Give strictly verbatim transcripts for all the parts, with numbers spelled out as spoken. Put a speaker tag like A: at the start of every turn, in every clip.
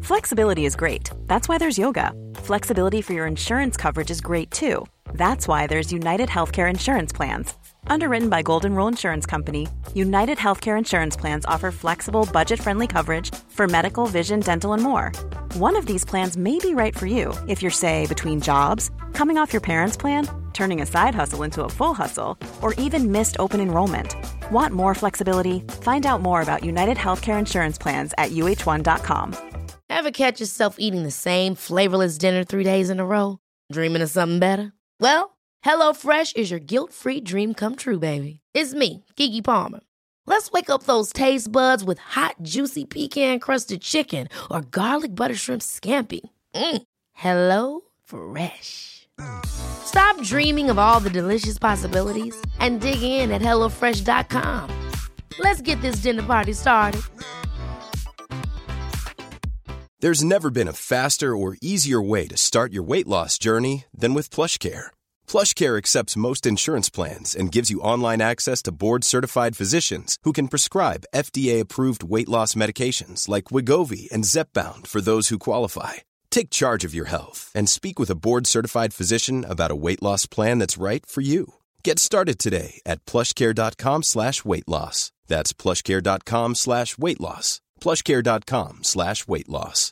A: Flexibility is great. That's why there's yoga. Flexibility for your insurance coverage is great too. That's why there's United Healthcare Insurance Plans. Underwritten by Golden Rule Insurance Company, United Healthcare Insurance Plans offer flexible, budget-friendly coverage for medical, vision, dental, and more. One of these plans may be right for you if you're, say, between jobs, coming off your parents' plan, turning a side hustle into a full hustle, or even missed open enrollment. Want more flexibility? Find out more about United Healthcare Insurance Plans at U H one dot com.
B: Ever catch yourself eating the same flavorless dinner three days in a row? Dreaming of something better? Well, HelloFresh is your guilt-free dream come true, baby. It's me, Keke Palmer. Let's wake up those taste buds with hot, juicy pecan-crusted chicken or garlic butter shrimp scampi. Mm. Hello Fresh. Stop dreaming of all the delicious possibilities and dig in at hello fresh dot com. Let's get this dinner party started.
C: There's never been a faster or easier way to start your weight loss journey than with PlushCare. PlushCare accepts most insurance plans and gives you online access to board-certified physicians who can prescribe F D A-approved weight loss medications like Wegovy and Zepbound for those who qualify. Take charge of your health and speak with a board-certified physician about a weight loss plan that's right for you. Get started today at plushcare.com slash weight loss. That's plushcare.com slash weight loss. plushcare.com slash weight loss.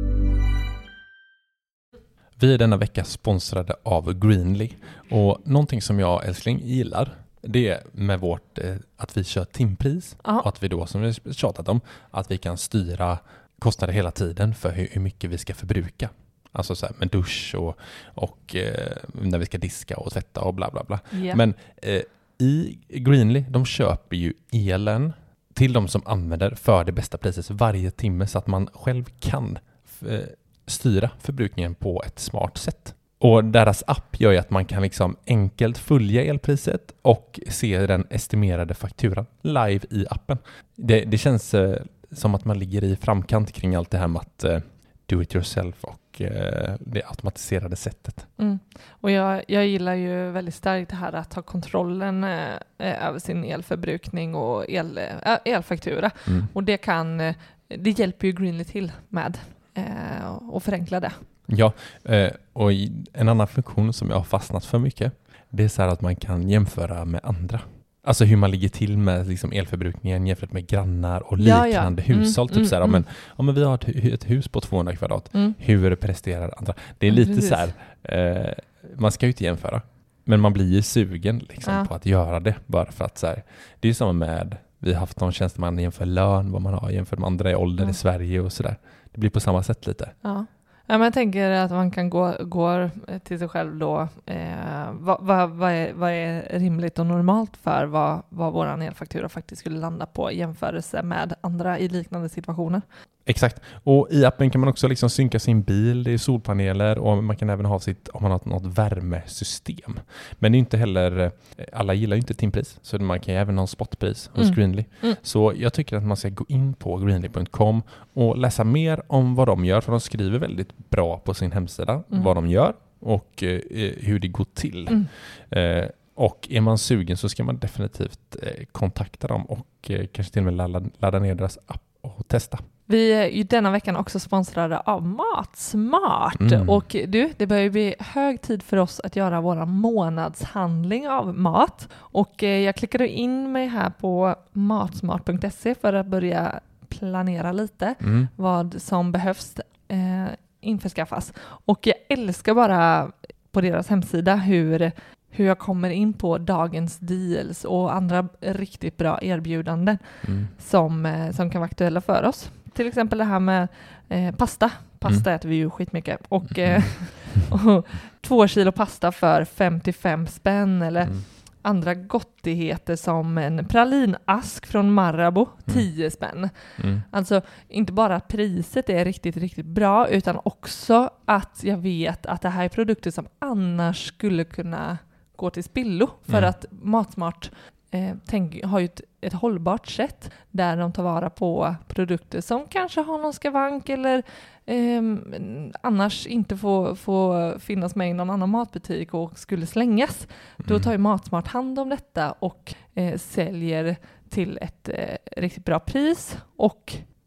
D: Vi är denna vecka sponsrade av Greenly. Och någonting som jag, älskling, gillar, det är med vårt, eh, att vi kör timpris.
E: Aha.
D: Och att vi då, som vi tjatat om, att vi kan styra kostnader hela tiden för hur, hur mycket vi ska förbruka. Alltså så här med dusch och, och eh, när vi ska diska och tvätta och bla bla bla.
E: Yeah.
D: Men eh, i Greenly, de köper ju elen till de som använder för det bästa priset varje timme så att man själv kan eh, styra förbrukningen på ett smart sätt. Och deras app gör ju att man kan liksom enkelt följa elpriset och se den estimerade fakturan live i appen. Det, det känns eh, som att man ligger i framkant kring allt det här med att eh, do it yourself och eh, det automatiserade sättet.
E: Mm. Och jag, jag gillar ju väldigt starkt det här att ha kontrollen eh, över sin elförbrukning och el, äh, elfaktura. Mm. Och det kan, det hjälper ju Greenly till med eh, och förenkla det.
D: Ja, eh, och en annan funktion som jag har fastnat för mycket, det är så här att man kan jämföra med andra. Alltså hur man ligger till med liksom elförbrukningen jämfört med grannar och liknande ja, ja. hushåll. Mm, typ mm, så här, mm. men, ja, men vi har ett, ett hus på tvåhundra kvadrat. Mm. Hur presterar andra? Det är lite mm, så här, eh, man ska ju inte jämföra. Men man blir ju sugen liksom, ja. på att göra det. Bara för att så här, det är ju samma med, vi har haft någon tjänsteman jämför lön, vad man har jämfört med andra i ålder mm. i Sverige och sådär. Det blir på samma sätt lite.
E: Ja. Ja, men jag tänker att man kan gå, gå till sig själv då. Eh, vad, vad, vad, är, vad är rimligt och normalt för vad, vad vår elfaktura faktiskt skulle landa på i jämförelse med andra i liknande situationer?
D: Exakt. Och i appen kan man också liksom synka sin bil, det är solpaneler och man kan även ha sitt, om man har något värmesystem. Men det är inte heller, alla gillar ju inte timpris, så man kan ju även ha spotpris hos mm. Greenly. Mm. Så jag tycker att man ska gå in på greenly punkt com och läsa mer om vad de gör, för de skriver väldigt bra på sin hemsida mm. vad de gör och eh, hur det går till. Mm. Eh, och är man sugen så ska man definitivt eh, kontakta dem och eh, kanske till och med ladda, ladda ner deras app och testa.
E: Vi är ju denna veckan också sponsrade av Matsmart. Mm. Och du, det börjar ju bli hög tid för oss att göra våra månadshandling av mat. Och eh, jag klickade in mig här på matsmart punkt se för att börja planera lite mm. vad som behövs eh, införskaffas. Och jag älskar bara på deras hemsida hur, hur jag kommer in på dagens deals och andra riktigt bra erbjudanden mm. som, eh, som kan vara aktuella för oss. Till exempel det här med eh, pasta. Pasta mm. äter vi ju skitmycket. Och, eh, och två kilo pasta för femtiofem spänn. Eller mm. andra gottigheter som en pralinask från Marabou. tio spänn. Mm. Alltså inte bara att priset är riktigt, riktigt bra. Utan också att jag vet att det här är produkter som annars skulle kunna gå till spillo. För mm. att Matsmart eh, tänk, har ju ett ett hållbart sätt där de tar vara på produkter som kanske har någon skavank eller eh, annars inte får, får finnas med i någon annan matbutik och skulle slängas. Mm. Då tar ju Matsmart hand om detta och eh, säljer till ett eh, riktigt bra pris och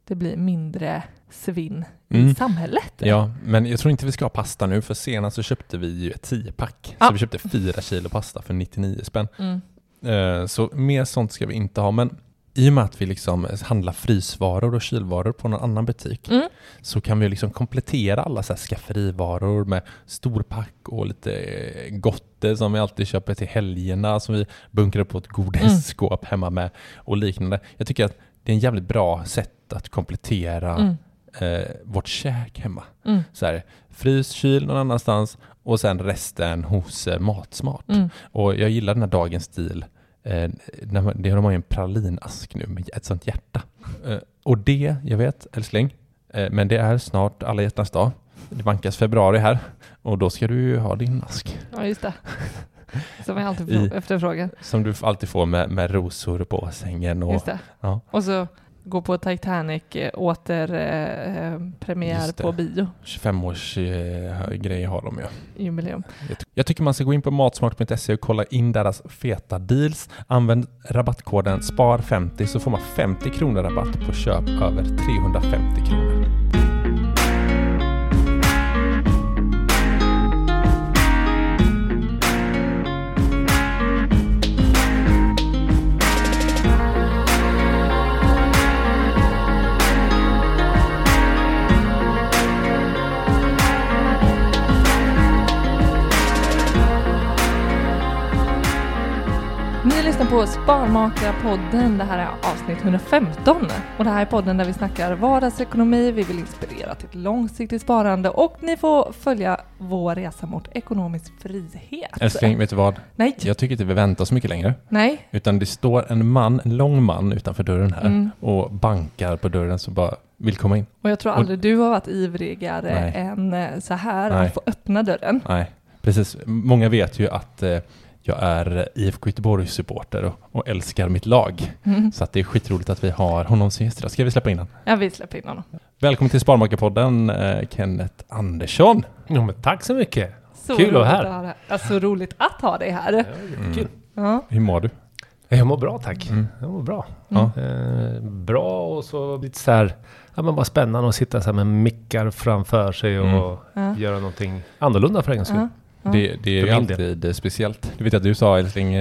E: det blir mindre svinn
D: Mm.
E: i samhället.
D: Ja, men jag tror inte vi ska ha pasta nu, för senast så köpte vi ju ett tio-pack.
E: Ja.
D: Så vi köpte fyra kilo pasta för nittionio spänn.
E: Mm.
D: Eh, så mer sånt ska vi inte ha. Men i och med att vi liksom handlar frysvaror och kylvaror på någon annan butik
E: Mm.
D: så kan vi liksom komplettera alla så här skafferivaror med storpack och lite gotte som vi alltid köper till helgerna, som vi bunkrar upp på ett godisskåp mm. hemma med och liknande. Jag tycker att det är en jävligt bra sätt att komplettera mm. eh, vårt käk hemma. Mm. Så här, frys, kyl någon annanstans och sen resten hos eh, Matsmart. Mm. Och jag gillar den här dagens stil. Eh, det har de ju en pralinask nu med ett sånt hjärta. Eh, och det, jag vet, älskling, eh, men det är snart alla hjärtans dag. Det vankas februari här och då ska du ju ha din ask.
E: Ja, just det. Som jag alltid får efterfrågan.
D: Som du alltid får med, med rosor på sängen. Och,
E: just det.
D: Ja.
E: Och så gå på Titanic eh, åter eh, premiär på bio.
D: tjugofem-års eh, grej har de ju.
E: Jubileum.
D: Jag, jag tycker man ska gå in på matsmart punkt se och kolla in deras feta deals. Använd rabattkoden S P A R femtio så får man femtio kronor rabatt på köp över trehundrafemtio kronor.
E: Ni lyssnar på Sparmakarpodden. Det här är avsnitt hundrafemton. Och det här är podden där vi snackar vardagsekonomi. Vi vill inspirera till ett långsiktigt sparande. Och ni får följa vår resa mot ekonomisk frihet.
D: Älskling, vet du vad?
E: Nej.
D: Jag tycker inte vi väntar så mycket längre.
E: Nej.
D: Utan det står en man, en lång man utanför dörren här.
E: Mm.
D: Och bankar på dörren så bara vill komma in.
E: Och jag tror aldrig och, du har varit ivrigare nej. än så här
D: nej.
E: att få öppna dörren.
D: Nej, precis. Många vet ju att... Eh, jag är I F K Göteborgs supporter och, och älskar mitt lag. Mm. Så att det är skitroligt att vi har honom som gäst. Ska vi släppa in honom?
E: Ja, vi släpper in honom.
D: Välkommen till Sparmakarpodden, eh, Kenneth Andersson.
F: Ja, men tack så mycket.
E: Så
F: kul att
E: här.
F: ha
E: det. Alltså, roligt att ha dig här.
F: Ja, kul.
E: Mm. Ja.
D: Hur mår du?
F: Jag mår bra, tack. Mm. Jag mår bra.
D: Mm.
F: Eh, bra och så lite så här, ja, men bara spännande att sitta så här med mickar framför sig och mm.
E: ja.
F: göra någonting annorlunda för en gångs skull.
E: Ja.
D: Det, det är ju alltid det. speciellt. Du vet att du sa, älskling,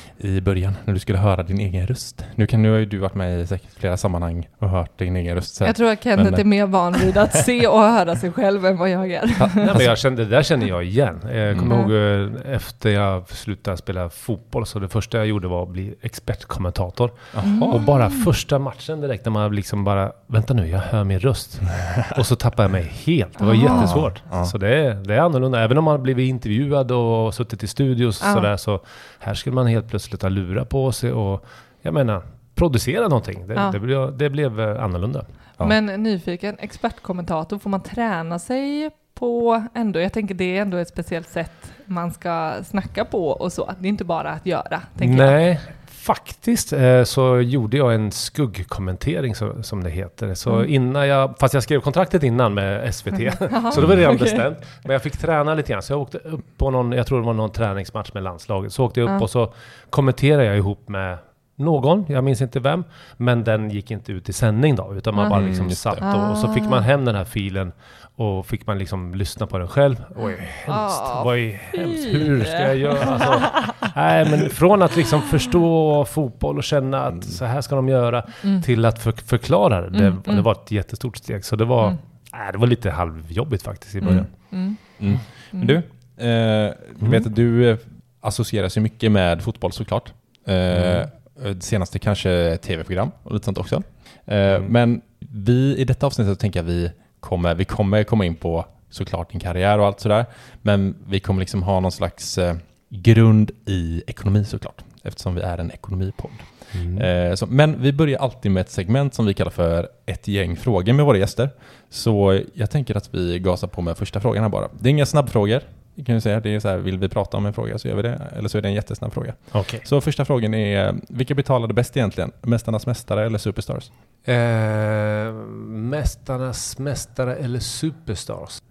D: i början när du skulle höra din egen röst. Nu kan nu har ju du varit med i säkert flera sammanhang och hört din egen röst. Så.
E: Jag tror att Kenneth men, är mer van vid att se och höra sig själv än vad jag är.
F: Ja, nej, men jag kände, det där känner jag igen. Jag kommer mm. ihåg efter jag slutade spela fotboll så det första jag gjorde var att bli expertkommentator. Mm. Och bara första matchen direkt när man liksom bara, vänta nu, jag hör min röst. Och så tappade jag mig helt. Det var
E: ah.
F: jättesvårt. Ah. Så det är, det är annorlunda. Även om man blivit intervjuad och suttit i studios
E: ah.
F: sådär, så här skulle man helt plötsligt ha lura på sig och jag menar, producera någonting. Det,
E: ah.
F: det, blev, det blev annorlunda.
E: Ja. Men nyfiken, expertkommentator, får man träna sig på ändå? Jag tänker det är ändå ett speciellt sätt man ska snacka på och så. Det är inte bara att göra, tänker
F: Nej.
E: jag.
F: Faktiskt eh, så gjorde jag en skuggkommentering så, som det heter. Så mm. innan jag, fast jag skrev kontraktet innan med S V T. Så det var redan okay. bestämt. Men jag fick träna lite grann. Så jag åkte upp på någon, jag tror det var någon träningsmatch med landslaget. Så åkte jag upp mm. och så kommenterade jag ihop med någon, jag minns inte vem. Men den gick inte ut i sändning då. Utan man mm. bara liksom satt och, och så fick man hem den här filen. Och fick man liksom lyssna på den själv. Oj, hemskt.
E: Oh,
F: Vad är hemskt. Hur ska jag göra? Alltså, nej, men från att liksom förstå fotboll och känna att så här ska de göra mm. till att för, förklara det. Det,
E: mm,
F: det var ett jättestort steg. Så det var, mm. nej, det var lite halvjobbigt faktiskt i början.
E: Mm.
D: Mm. Men du, eh, mm. vet att du associeras ju mycket med fotboll såklart. Eh, mm. Det senaste kanske tv-program och lite sånt också. Eh, mm. Men vi i detta avsnittet tänker jag vi Kommer, vi kommer komma in på såklart din karriär och allt sådär. Men vi kommer liksom ha någon slags eh, grund i ekonomi såklart. Eftersom vi är en ekonomipodd. Mm. Eh, så, men vi börjar alltid med ett segment som vi kallar för ett gäng frågor med våra gäster. Så jag tänker att vi gasar på med första frågan här bara. Det är inga snabbfrågor. Kan du säga. Det är så här, vill vi prata om en fråga så gör vi det. Eller så är det en jättesnabb fråga.
F: Okay.
D: Så första frågan är, vilka betalade bäst egentligen? Mästarnas mästare eller Superstars?
F: Eh, mästarnas mästare eller Superstars?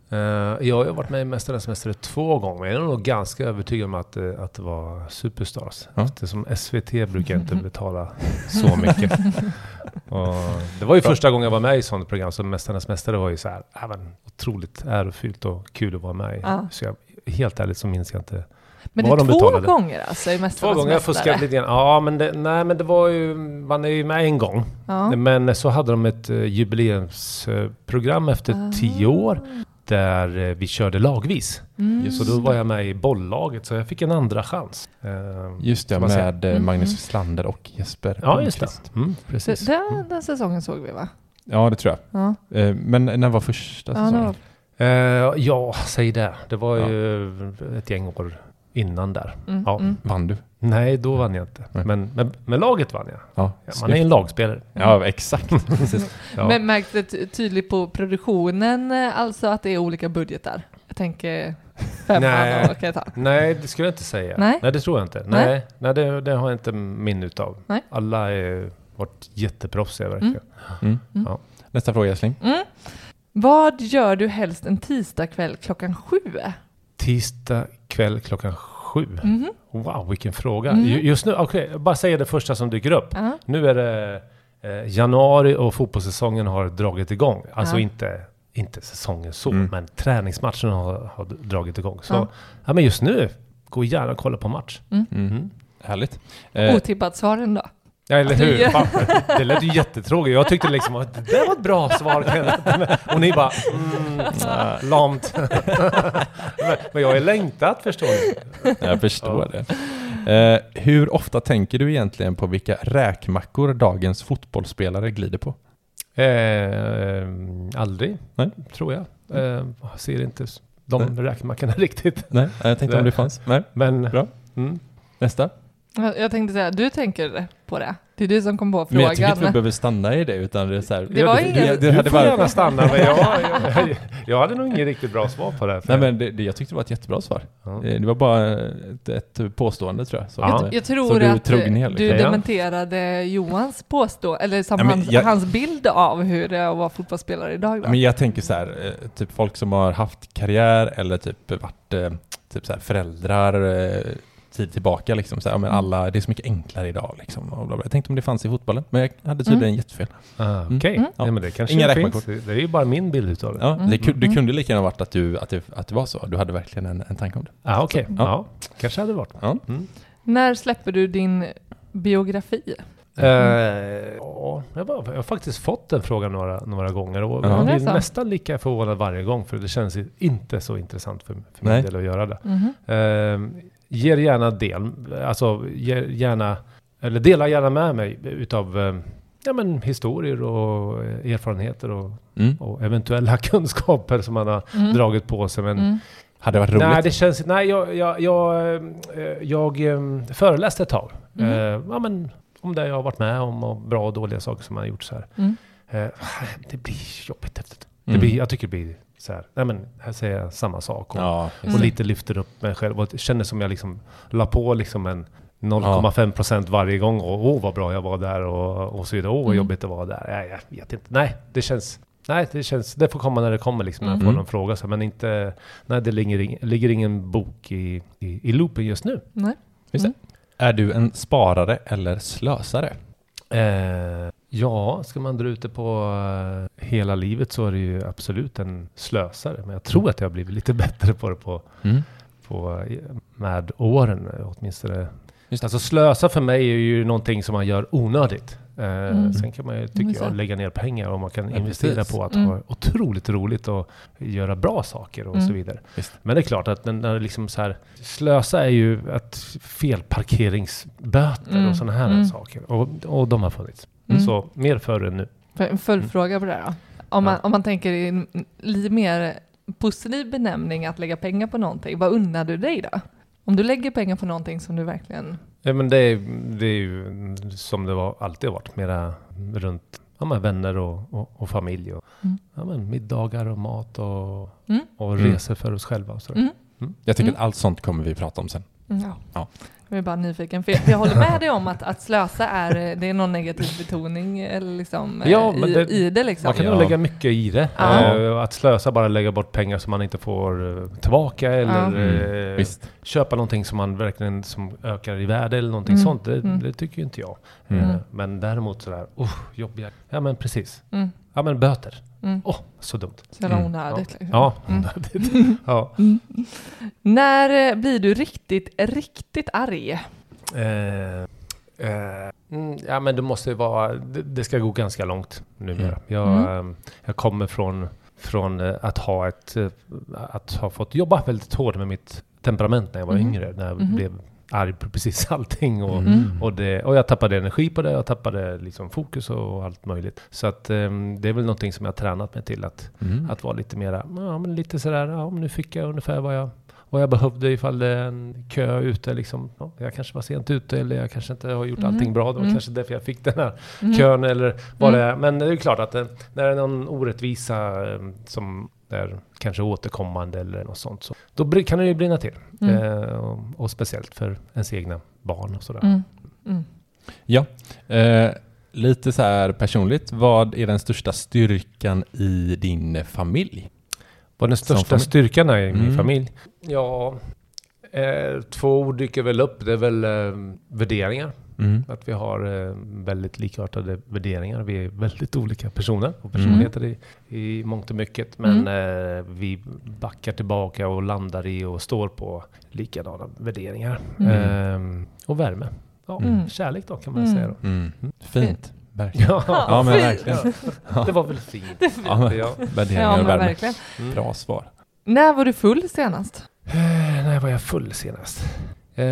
F: Uh, jag har varit med i Mästarnas mästare två gånger. Jag är nog ganska övertygad om att, uh, att det var Superstars. Ja. Eftersom S V T brukar inte betala så mycket. Och det var ju första gången jag var med i sådant program. Så Mästarnas mästare var ju så här, äh, men, otroligt ärofyllt och kul att vara med i. Ja. Så jag, helt ärligt så minns jag inte.
E: Men det är
F: de
E: två
F: betalade.
E: gånger alltså i Mästarnas
F: Två gånger, jag fuskade lite grann. Ja, men det, nej, men det var ju, man är ju med en gång. Ja. Men så hade de ett uh, jubileumsprogram efter ah. tio år. Där uh, vi körde lagvis. Mm. Så då var jag med i bolllaget. Så jag fick en andra chans. Uh,
D: just det, med mm. Magnus Wislander och Jesper.
F: Ja, just det. Mm, precis.
E: Den, den säsongen såg vi, va?
D: Ja, det tror jag. Ja. Uh, men när var första
E: ja,
D: säsongen?
F: Uh, ja, säg det. Det var ja. ju ett gäng år innan där.
E: Mm,
F: ja.
E: mm.
D: Vann du?
F: Nej, då vann jag inte.
D: Nej.
F: Men med, med laget vann jag.
D: Ja,
F: ja, man är en lagspelare.
D: Ja, exakt.
E: ja. Men märkte det tydligt på produktionen, alltså att det är olika budgetar? Jag tänker fem
F: Nej.
E: och kan ta.
F: Nej, det skulle jag inte säga.
E: Nej,
F: Nej det tror jag inte. Nej, Nej. Nej det, det har jag inte minne utav.
E: Nej.
F: Alla har varit jätteproffsiga verkligen.
D: Mm. Mm. Ja. Nästa fråga, Jesling.
E: Mm. Vad gör du helst en tisdag kväll klockan sju?
F: Tisdag kväll klockan sju.
E: Mm-hmm.
F: Wow, vilken fråga. Mm. Just nu, okej, okay, bara säga det första som dyker upp. Uh-huh. Nu är det eh, januari och fotbollssäsongen har dragit igång. Alltså uh-huh. inte, inte säsongen så, mm. men träningsmatchen har, har dragit igång. Så uh-huh. ja, men just nu, gå gärna och kolla på match.
E: Mm.
F: Mm.
D: Härligt.
E: Eh. Otippat svaren då?
F: Ja, eller hur? Fan, det lät ju jättetråkigt. Jag tyckte liksom att det var ett bra svar. Och ni bara, mm, äh, lamt. men, men jag är längtat, förstår du?
D: Jag förstår ja. det. Eh, hur ofta tänker du egentligen på vilka räkmackor dagens fotbollsspelare glider på?
F: Eh, aldrig, Nej. tror jag. Eh, ser inte de Nej. räkmackorna riktigt.
D: Nej, jag tänkte om det fanns. Nej.
F: Men,
D: bra.
F: Mm.
D: Nästa.
E: Jag tänkte säga, du tänker på det. Det är du som kom på frågan.
D: Men jag tycker inte vi behöver stanna i det, utan det är så här.
E: Det var
F: det,
E: ingen...
F: det, det, det du får gärna stanna, men jag, jag, jag hade nog ingen riktigt bra svar på det.
D: Nej, men det, det, jag tyckte det var ett jättebra svar. Ja. Det var bara ett, ett påstående, tror jag. Så,
E: jag,
D: att,
E: jag tror
D: du
E: att
D: ner,
E: du dementerade Johans påstående, eller som ja, hans,
D: jag,
E: hans bild av hur det är att vara fotbollsspelare idag. Då.
D: Men jag tänker så här, typ folk som har haft karriär eller typ varit typ så här föräldrar tid tillbaka liksom, så här, men alla, det är så mycket enklare idag liksom, och bla bla. Jag tänkte om det fanns i fotbollen, men jag hade tydligen mm. jättefel.
F: Ah, Okej, okay. mm. ja, men det kanske Inga finns. Det, det är ju bara min bild utav det.
D: Ja, mm. det, det kunde lika gärna varit att, du, att, det, att det var så. Du hade verkligen en, en tanke om det.
F: Ah, Okej, okay. ja. ja, kanske hade det varit.
D: Ja.
F: Mm.
E: När släpper du din biografi?
F: Mm. Uh, ja, jag, bara, jag har faktiskt fått den frågan några, några gånger och
D: ja.
F: jag blir nästan lika förvånad varje gång, för det känns inte så intressant för, för min del att göra det.
E: Mm.
F: Uh, ger gärna del, alltså ger gärna, eller dela gärna med mig utav uh, ja, men historier och erfarenheter och,
D: mm.
F: och eventuella kunskaper som man har mm. dragit på sig. Men
E: mm.
D: hade det varit roligt?
F: Nej, det känns, nej jag, jag, jag, jag, jag föreläste ett tag.
E: Mm.
F: Uh, ja, men om det jag har varit med om och bra och dåliga saker som man har gjort så här.
E: Mm.
F: Uh, det blir jobbigt efter det.
D: Mm.
F: Blir, jag tycker det blir så här, nej men här säger jag samma sak och,
D: ja,
F: och lite lyfter upp mig själv och känner som jag liksom la på liksom en noll komma fem procent varje gång och åh vad bra jag var där och, och så vidare, åh vad
E: mm.
F: jobbigt det var där. Nej, jag vet inte. Nej, det känns Nej, det känns det får komma när det kommer liksom, när jag får
D: mm.
F: någon fråga så, men inte nej, det ligger, ligger ingen bok i, i, i loopen just nu.
E: Nej.
D: Just
E: mm.
D: Är du en sparare eller slösare?
F: Eh, ja, ska man dra ut det på uh, hela livet så är det ju absolut en slösare. Men jag tror att jag har blivit lite bättre på det på,
D: mm.
F: på, med åren åtminstone. Just alltså slösa för mig är ju någonting som man gör onödigt. Eh, mm. Sen kan man ju, tycker jag, lägga ner pengar och man kan ja, investera precis. på att mm. ha otroligt roligt och göra bra saker och mm. så vidare. Just. Men det är klart att när det liksom så här, slösa är ju att felparkeringsböter mm. och sådana här mm. saker. Och, och de har funnits. Mm. Så mer förr än nu.
E: En följdfråga mm. på det här då. Om man, ja. om man tänker i en lite mer positiv benämning att lägga pengar på någonting, vad unnar du dig då? Om du lägger pengar på någonting som du verkligen...
F: Ja, men det är, det är ju som det var, alltid har varit. Mera runt ja, men vänner och, och, och familj. Och, mm. ja, men middagar och mat och,
E: mm.
F: och resor för oss själva. Och sådär.
E: Mm.
F: Mm.
D: Jag tycker
E: mm.
D: att allt sånt kommer vi prata om sen.
E: Ja.
D: Ja.
E: Jag är bara nyfiken, för jag, jag håller med dig om att, att slösa är, det är någon negativ betoning eller liksom,
F: Ja,
E: i,
F: men det,
E: i det. Liksom.
F: Man kan
D: Ja.
F: nog lägga mycket i det.
E: Ja.
F: Eh, att slösa, bara lägga bort pengar som man inte får eh, tillbaka eller
E: Ja.
D: Mm,
F: eh,
D: visst.
F: köpa någonting som man verkligen som ökar i värde eller någonting
E: Mm.
F: sånt. Det,
E: Mm.
F: det tycker ju inte jag.
D: Mm.
F: Eh, men däremot sådär, oh, jobbiga. Ja men precis.
E: Mm.
F: Ja men böter.
E: Mm.
F: Åh, oh, så dumt.
E: Så jävla
D: Mm.
E: onödigt.
F: Ja,
E: Liksom.
F: ja.
E: Mm.
F: ja.
E: När eh, blir du riktigt, riktigt arg?
F: Eh, eh, mm, ja men det måste ju vara, det, det ska gå ganska långt numera.
D: Mm.
F: Jag,
E: Mm.
F: eh, jag kommer från, från eh, att ha ett, eh, att ha fått jobba väldigt hårt med mitt temperament när jag var
E: Mm.
F: yngre. När jag
E: Mhm.
F: blev arg på precis allting och,
E: Mm.
F: och, det, och jag tappade energi på det, jag tappade liksom fokus och allt möjligt. Så att eh, det är väl någonting som jag har tränat mig till att,
D: Mm.
F: att vara lite mera, ja men lite sådär, ja men nu fick jag ungefär vad jag vad jag behövde ifall det är en kö ute liksom. Ja, jag kanske var sent ute eller jag kanske inte har gjort
E: Mm.
F: allting bra. Det var
E: Mm.
F: kanske därför jag fick den här
E: Mm.
F: kön eller vad
E: Mm.
F: det är. Men det är ju klart att det, när det är någon orättvisa eh, som är kanske återkommande eller något sånt, så då br- kan det ju brinna till.
E: Mm.
F: Eh, och, och speciellt för ens egna barn och sådär.
E: Mm. Mm.
D: Ja, eh, lite så här personligt. Vad är den största styrkan i din familj?
F: Vad den
D: Som
F: största
D: familj.
F: styrkan är i min
D: Mm.
F: familj? Ja, eh, två ord dyker väl upp. Det är väl eh, värderingar.
D: Mm.
F: Att vi har eh, väldigt likartade värderingar. Vi är väldigt olika personer och personligheter i, i mångt och mycket. Men eh, vi backar tillbaka och landar i och står på likadana värderingar.
E: Mm.
F: Eh, och värme. Ja,
E: Mm.
F: kärlek då kan man
E: Mm.
F: säga då.
D: Mm. Fint. Verkligen.
F: Ja,
D: Ja, men
E: fint.
D: verkligen.
F: ja, det var väl fint.
D: Ja, men,
F: Ja.
D: värderingar
E: Ja,
D: och
E: men
D: värme.
E: verkligen.
F: Mm.
D: Bra svar.
E: När var du full senast?
F: Eh, när var jag full senast? Eh,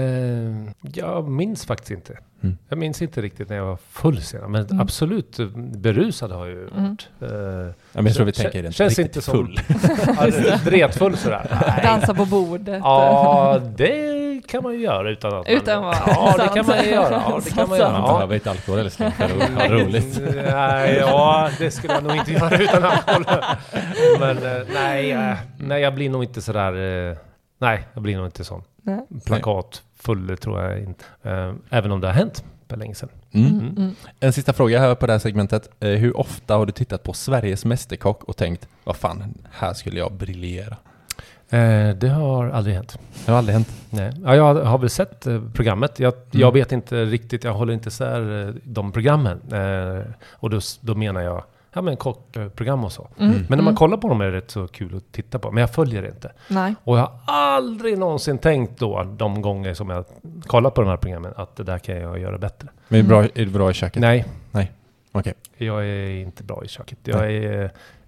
F: jag minns faktiskt inte.
D: Mm.
F: Jag minns inte riktigt när jag var full senast. Men
E: Mm.
F: absolut, eh, berusad har jag ju
E: Mm.
F: varit. Eh,
D: Ja, men jag tror vi
F: Kän-
D: tänker rent
F: känns
D: riktigt
F: inte som-
D: full.
F: ja, dretfull sådär. Nej.
E: Dansa på bordet?
F: Ja, det kan man ju göra utan att
E: Utan
F: man...
E: vad?
F: Ja, det
E: Sant.
F: kan man ju göra. Ja, det kan man göra.
E: Sant.
D: Man
F: Ja.
D: behöver inte alkohol eller släng för att ha roligt.
F: Nej, ja, det skulle jag nog inte göra utan alkohol. Men eh, nej, eh, nej, jag blir nog inte sådär... eh, Nej, jag blir nog inte sån.
E: Nej.
F: Plakat full tror jag inte. Eh, Även om det har hänt för länge sedan.
D: Mm.
E: Mm. Mm.
D: En sista fråga här på det här segmentet. Eh, hur ofta har du tittat på Sveriges Mästerkock och tänkt, vad fan, här skulle jag briljera?
F: Eh, Det har aldrig hänt.
D: Det har aldrig hänt.
F: Nej. Ja, jag har väl sett eh, programmet. Jag,
D: Mm.
F: jag vet inte riktigt, jag håller inte isär eh, de programmen. Eh, och då, då menar jag ja, men kockprogram och så.
E: Mm.
F: Men när man
E: Mm.
F: kollar på dem är det rätt så kul att titta på. Men jag följer det inte.
E: Nej.
F: Och jag har aldrig någonsin tänkt då, de gånger som jag kollat på de här programmen, att det där kan jag göra bättre.
D: Men är du bra, är du bra i köket?
F: Nej,
D: Okej.
F: jag är inte bra i köket. Jag är...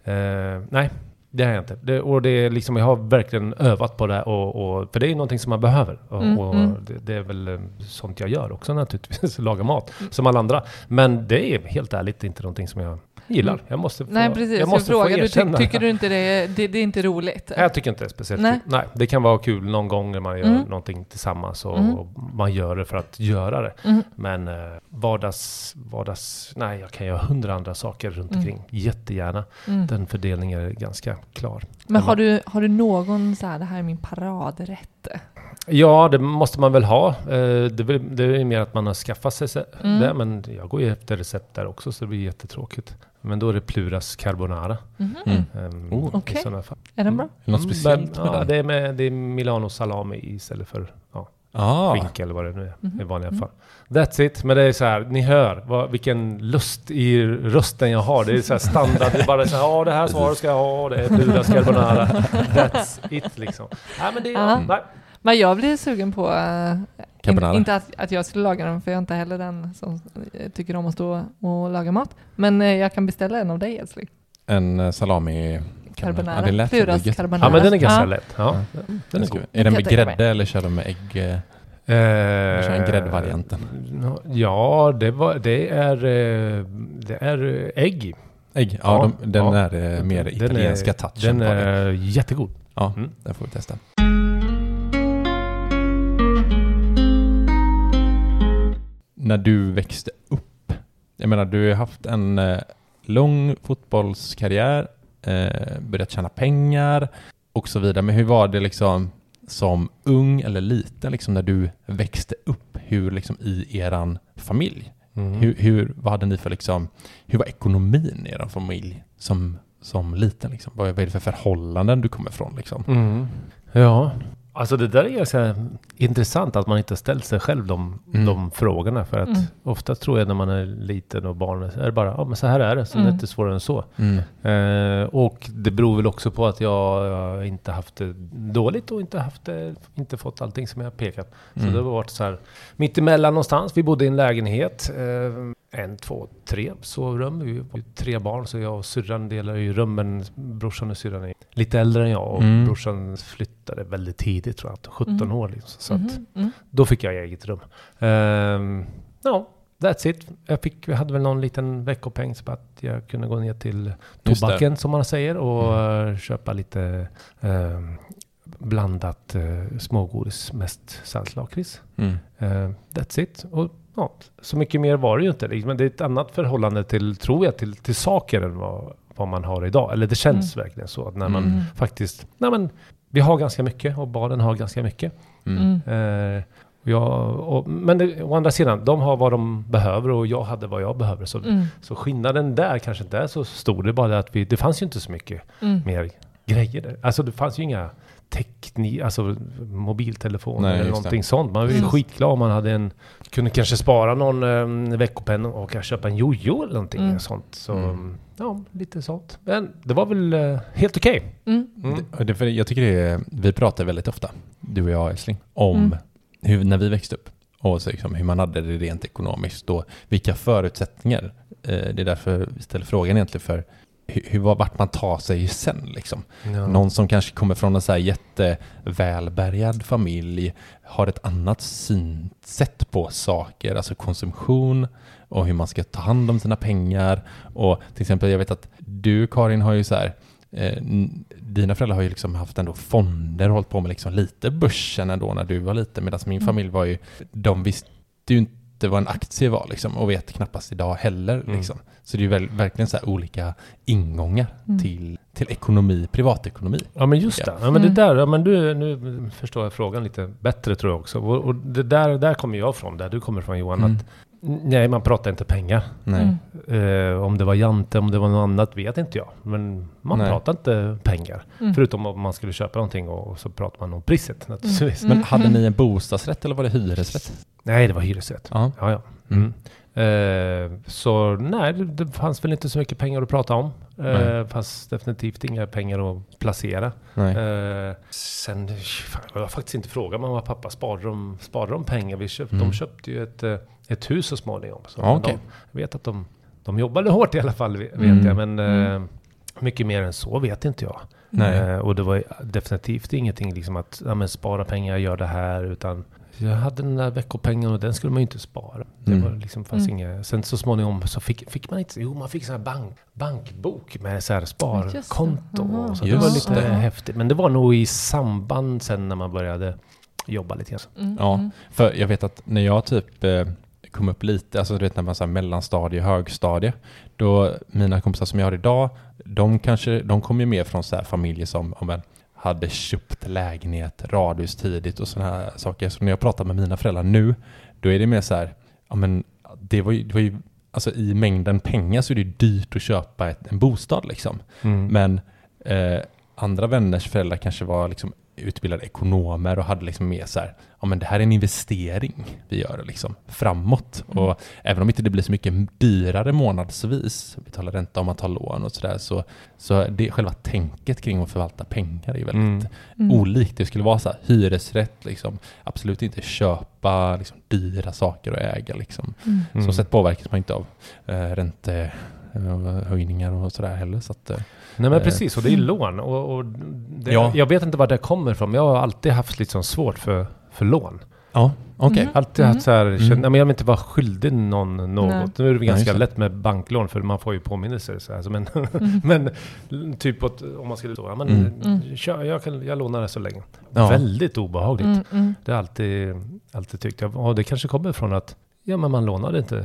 F: Eh, nej, det är jag inte. Det, och det är liksom, jag har verkligen övat på det. Och, och, för det är någonting som man behöver. Och,
E: Mm,
F: och
E: mm.
F: det, det är väl eh, sånt jag gör också naturligtvis. Laga mat, som alla andra. Men det är helt ärligt inte någonting som jag gillar. Jag måste få,
E: Nej, precis.
F: jag
E: Jag
F: måste få
E: frågar, du
F: erkänna
E: ty- tycker
F: det.
E: du inte det, det, det är inte roligt?
F: Jag tycker inte det är speciellt
E: Nej.
F: kul. Nej, det kan vara kul någon gång när man gör
E: Mm.
F: någonting tillsammans och,
E: Mm.
F: och man gör det för att göra det.
E: Mm.
F: Men eh, vardags, vardags... Nej, jag kan göra hundra andra saker runt
E: Mm.
F: omkring. Jättegärna.
E: Mm.
F: Den fördelningen är ganska klar.
E: Men har du, har du någon så här, det här är min paradrätt?
F: Ja, det måste man väl ha. Eh, det, är väl- det är mer att man har skaffat sig se-
E: Mm.
F: det. Men jag går ju efter recept där också, så det blir jättetråkigt. Men då är det pluras carbonara.
E: Mhm.
D: Mm.
F: ehm,
D: Oh.
F: i
E: Okej.
F: sådana fall.
E: Är den bra?
D: Är det något
F: Mm,
D: speciellt
F: men,
D: med
F: ja,
D: den?
F: det är, med, det är Milano salami istället för ja,
D: Ah.
F: skinka eller vad det nu är
E: Mhm.
F: i vanliga
E: Mm.
F: fall. That's it. Men det är så här, ni hör vad, vilken lust i rösten jag har. Det är så här standard. Det är bara så här, ja det här svaret ska jag ha. Det är pluras carbonara. That's it liksom. Nej men det är,
E: Ja.
F: nej.
E: Men jag blir sugen på, uh,
D: Carbonara.
E: in, inte att, att jag skulle laga den, för jag är inte heller den som eh, tycker om att stå och laga mat. Men eh, jag kan beställa en av dig, älskling.
D: En eh, salami...
E: Carbonara.
D: Ja, det lät
E: Pluras
D: väldigt gött.
E: carbonara.
F: Ja men den är ganska
E: Ja.
F: lätt. Ja, den är god.
D: Är den med
E: Jag tänker
D: grädde eller kör de med ägg? eh?
F: Eh,
D: kör en gräddvarianten.
F: Ja, det, var, det, är, eh, det är ägg.
D: Ägg? Ja,
F: Ja,
D: de, den
F: ja.
D: är eh, mer
F: Den
D: italienska
F: är,
D: touchen
F: Den
D: på det.
F: är jättegod.
D: Ja,
F: Mm.
D: den får vi testa. När du växte upp, jag menar du har haft en eh, lång fotbollskarriär, eh, börjat tjäna pengar och så vidare. Men hur var det liksom som ung eller liten, liksom när du växte upp, hur liksom i eran familj, mm. hur, hur, vad hade ni för liksom, hur var ekonomin i eran familj som, som liten liksom? Vad är det för förhållanden du kommer ifrån liksom?
F: Mm. Ja, alltså det där är ganska intressant att man inte ställt sig själv de, mm. de frågorna. För att mm. ofta tror jag när man är liten och barn är det bara, ja men så här är det, så mm. det är inte svårare än så. Mm. Eh, och det beror väl också på att jag, jag inte haft det dåligt och inte haft det, inte fått allting som jag pekat. Så mm. det har varit så här mitt emellan någonstans. Vi bodde i en lägenhet, eh, en, två, tre sovrum. Vi var tre barn, så jag och syrran delar ju rummen. Brorsan och syrran är lite äldre än jag och mm. brorsan flyttade väldigt tidigt, tror jag, sjutton mm. år liksom. Så att
E: mm. Mm.
F: då fick jag eget rum. Um, no, that's it. Jag, fick, jag hade väl någon liten veckopeng så att jag kunde gå ner till tobaken som man säger och mm. köpa lite um, blandat uh, smågodis, mest saltlakrits. Mm. Uh, that's it. Och ja, så mycket mer var det ju inte. Men det är ett annat förhållande till, tror jag, till, till saker än vad, vad man har idag. Eller det känns mm. verkligen så att när man mm. faktiskt, nej men vi har ganska mycket och barnen har ganska mycket. Mm. Uh, jag, och, men det, å andra sidan, de har vad de behöver och jag hade vad jag behöver. Så, mm. så skillnaden där kanske inte är så stor. Det är bara att vi, det fanns ju inte så mycket mm. mer grejer där. Alltså det fanns ju inga teknik, alltså mobiltelefoner Nej, eller någonting det. sånt. Man var ju mm. skitglad om man hade en, kunde kanske spara någon um, veckopenn och kanske köpa en jojo eller någonting mm. sånt. Så mm. ja, lite sånt. Men det var väl uh, helt okej. Okay.
D: Mm. Mm. Det, det, för jag tycker det är, vi pratar väldigt ofta, du och jag älskling, om mm. hur, när vi växte upp och så liksom, hur man hade det rent ekonomiskt och vilka förutsättningar. Uh, det är därför vi ställer frågan egentligen för hur, vart man tar sig sen liksom. Ja. Någon som kanske kommer från en så här jättevälbärgad familj har ett annat synsätt på saker, alltså konsumtion och hur man ska ta hand om sina pengar. Och till exempel, jag vet att du, Karin, har ju så här, eh, dina föräldrar har ju liksom haft ändå fonder och hållit på med liksom lite börsen ändå när du var liten, medan min mm. familj var ju, de visste ju inte vad en aktie var liksom, och vet knappast idag heller mm. liksom. Så det är ju väl, verkligen så här olika ingångar mm. till, till ekonomi, privatekonomi.
F: Ja men just det. Ja, men mm. det där, ja, men du, nu förstår jag frågan lite bättre tror jag också. Och, och det där, där kommer jag från, där du kommer från Johan, mm. att nej, man pratar inte pengar. Nej. Mm. Eh, om det var jante, om det var något annat vet inte jag. Men man nej. pratar inte pengar. Mm. Förutom om man skulle köpa någonting och, och så pratar man om priset naturligtvis.
D: Mm. Men hade ni en bostadsrätt eller var det hyresrätt?
F: Nej, det var hyresrätt.
D: Ja,
F: ja. ja. Mm. Eh, så nej, det, det fanns väl inte så mycket pengar att prata om. Eh, fanns definitivt inga pengar att placera. Eh, sen, fan, jag har faktiskt inte frågat mamma och pappa, sparade de, sparade de pengar? Vi köpt, mm. De köpte ju ett, ett hus så småningom. Så
D: ja, okay.
F: de, jag vet att de, de jobbade hårt i alla fall, vet mm. jag. Men mm. eh, mycket mer än så vet inte jag. Eh, och det var definitivt ingenting liksom att ja, men spara pengar, gör det här, utan jag hade den där veckopengen och den skulle man ju inte spara. Det mm. var liksom, fanns mm. inga. Sen så småningom så fick, fick man inte, jo man fick så här bank, bankbok med så här sparkonto. Och så. Det var lite det. häftigt. Men det var nog i samband sen när man började jobba lite grann.
D: Mm. Ja, för jag vet att när jag typ eh, kom upp lite, alltså du vet när man så här mellanstadie, högstadie, då mina kompisar som jag har idag, de kanske, de kommer ju mer från så här familjer som, om en hade köpt lägenhet, radhus tidigt och sådana här saker. Så när jag pratar med mina föräldrar nu, då är det mer så här, ja men det var ju, det var ju alltså i mängden pengar så är det dyrt att köpa ett, en bostad liksom. Mm. Men eh, andra vänners föräldrar kanske var liksom utbildade ekonomer och hade liksom mer så här, ja men det här är en investering vi gör liksom framåt. Mm. Och även om inte det blir så mycket dyrare månadsvis, betala ränta om man tar lån och sådär, så, så det själva tänket kring att förvalta pengar är väldigt mm. Mm. olikt. Det skulle vara så här, hyresrätt liksom, absolut inte köpa liksom, dyra saker och äga liksom. Mm. Så sätt påverkas man inte av eh, ränte höjningar och sådär heller. Så att,
F: nej men precis, och det är lån. Och, och det, ja. Jag vet inte var det kommer ifrån. Jag har alltid haft lite så svårt för, för lån.
D: Ja, okej. Okay.
F: Mm. Alltid haft så här, mm. känd, jag vill inte vara skyldig någon något. Nej. Nu är det ganska Nej, lätt med banklån för man får ju påminnelser. Så här, men, mm. men typ att, om man skulle så, men, mm. kör, jag, kan, jag lånar det så länge. Ja. Väldigt obehagligt. Mm. Mm. Det har alltid, alltid tyckt jag. Och det kanske kommer från att ja, men man lånade inte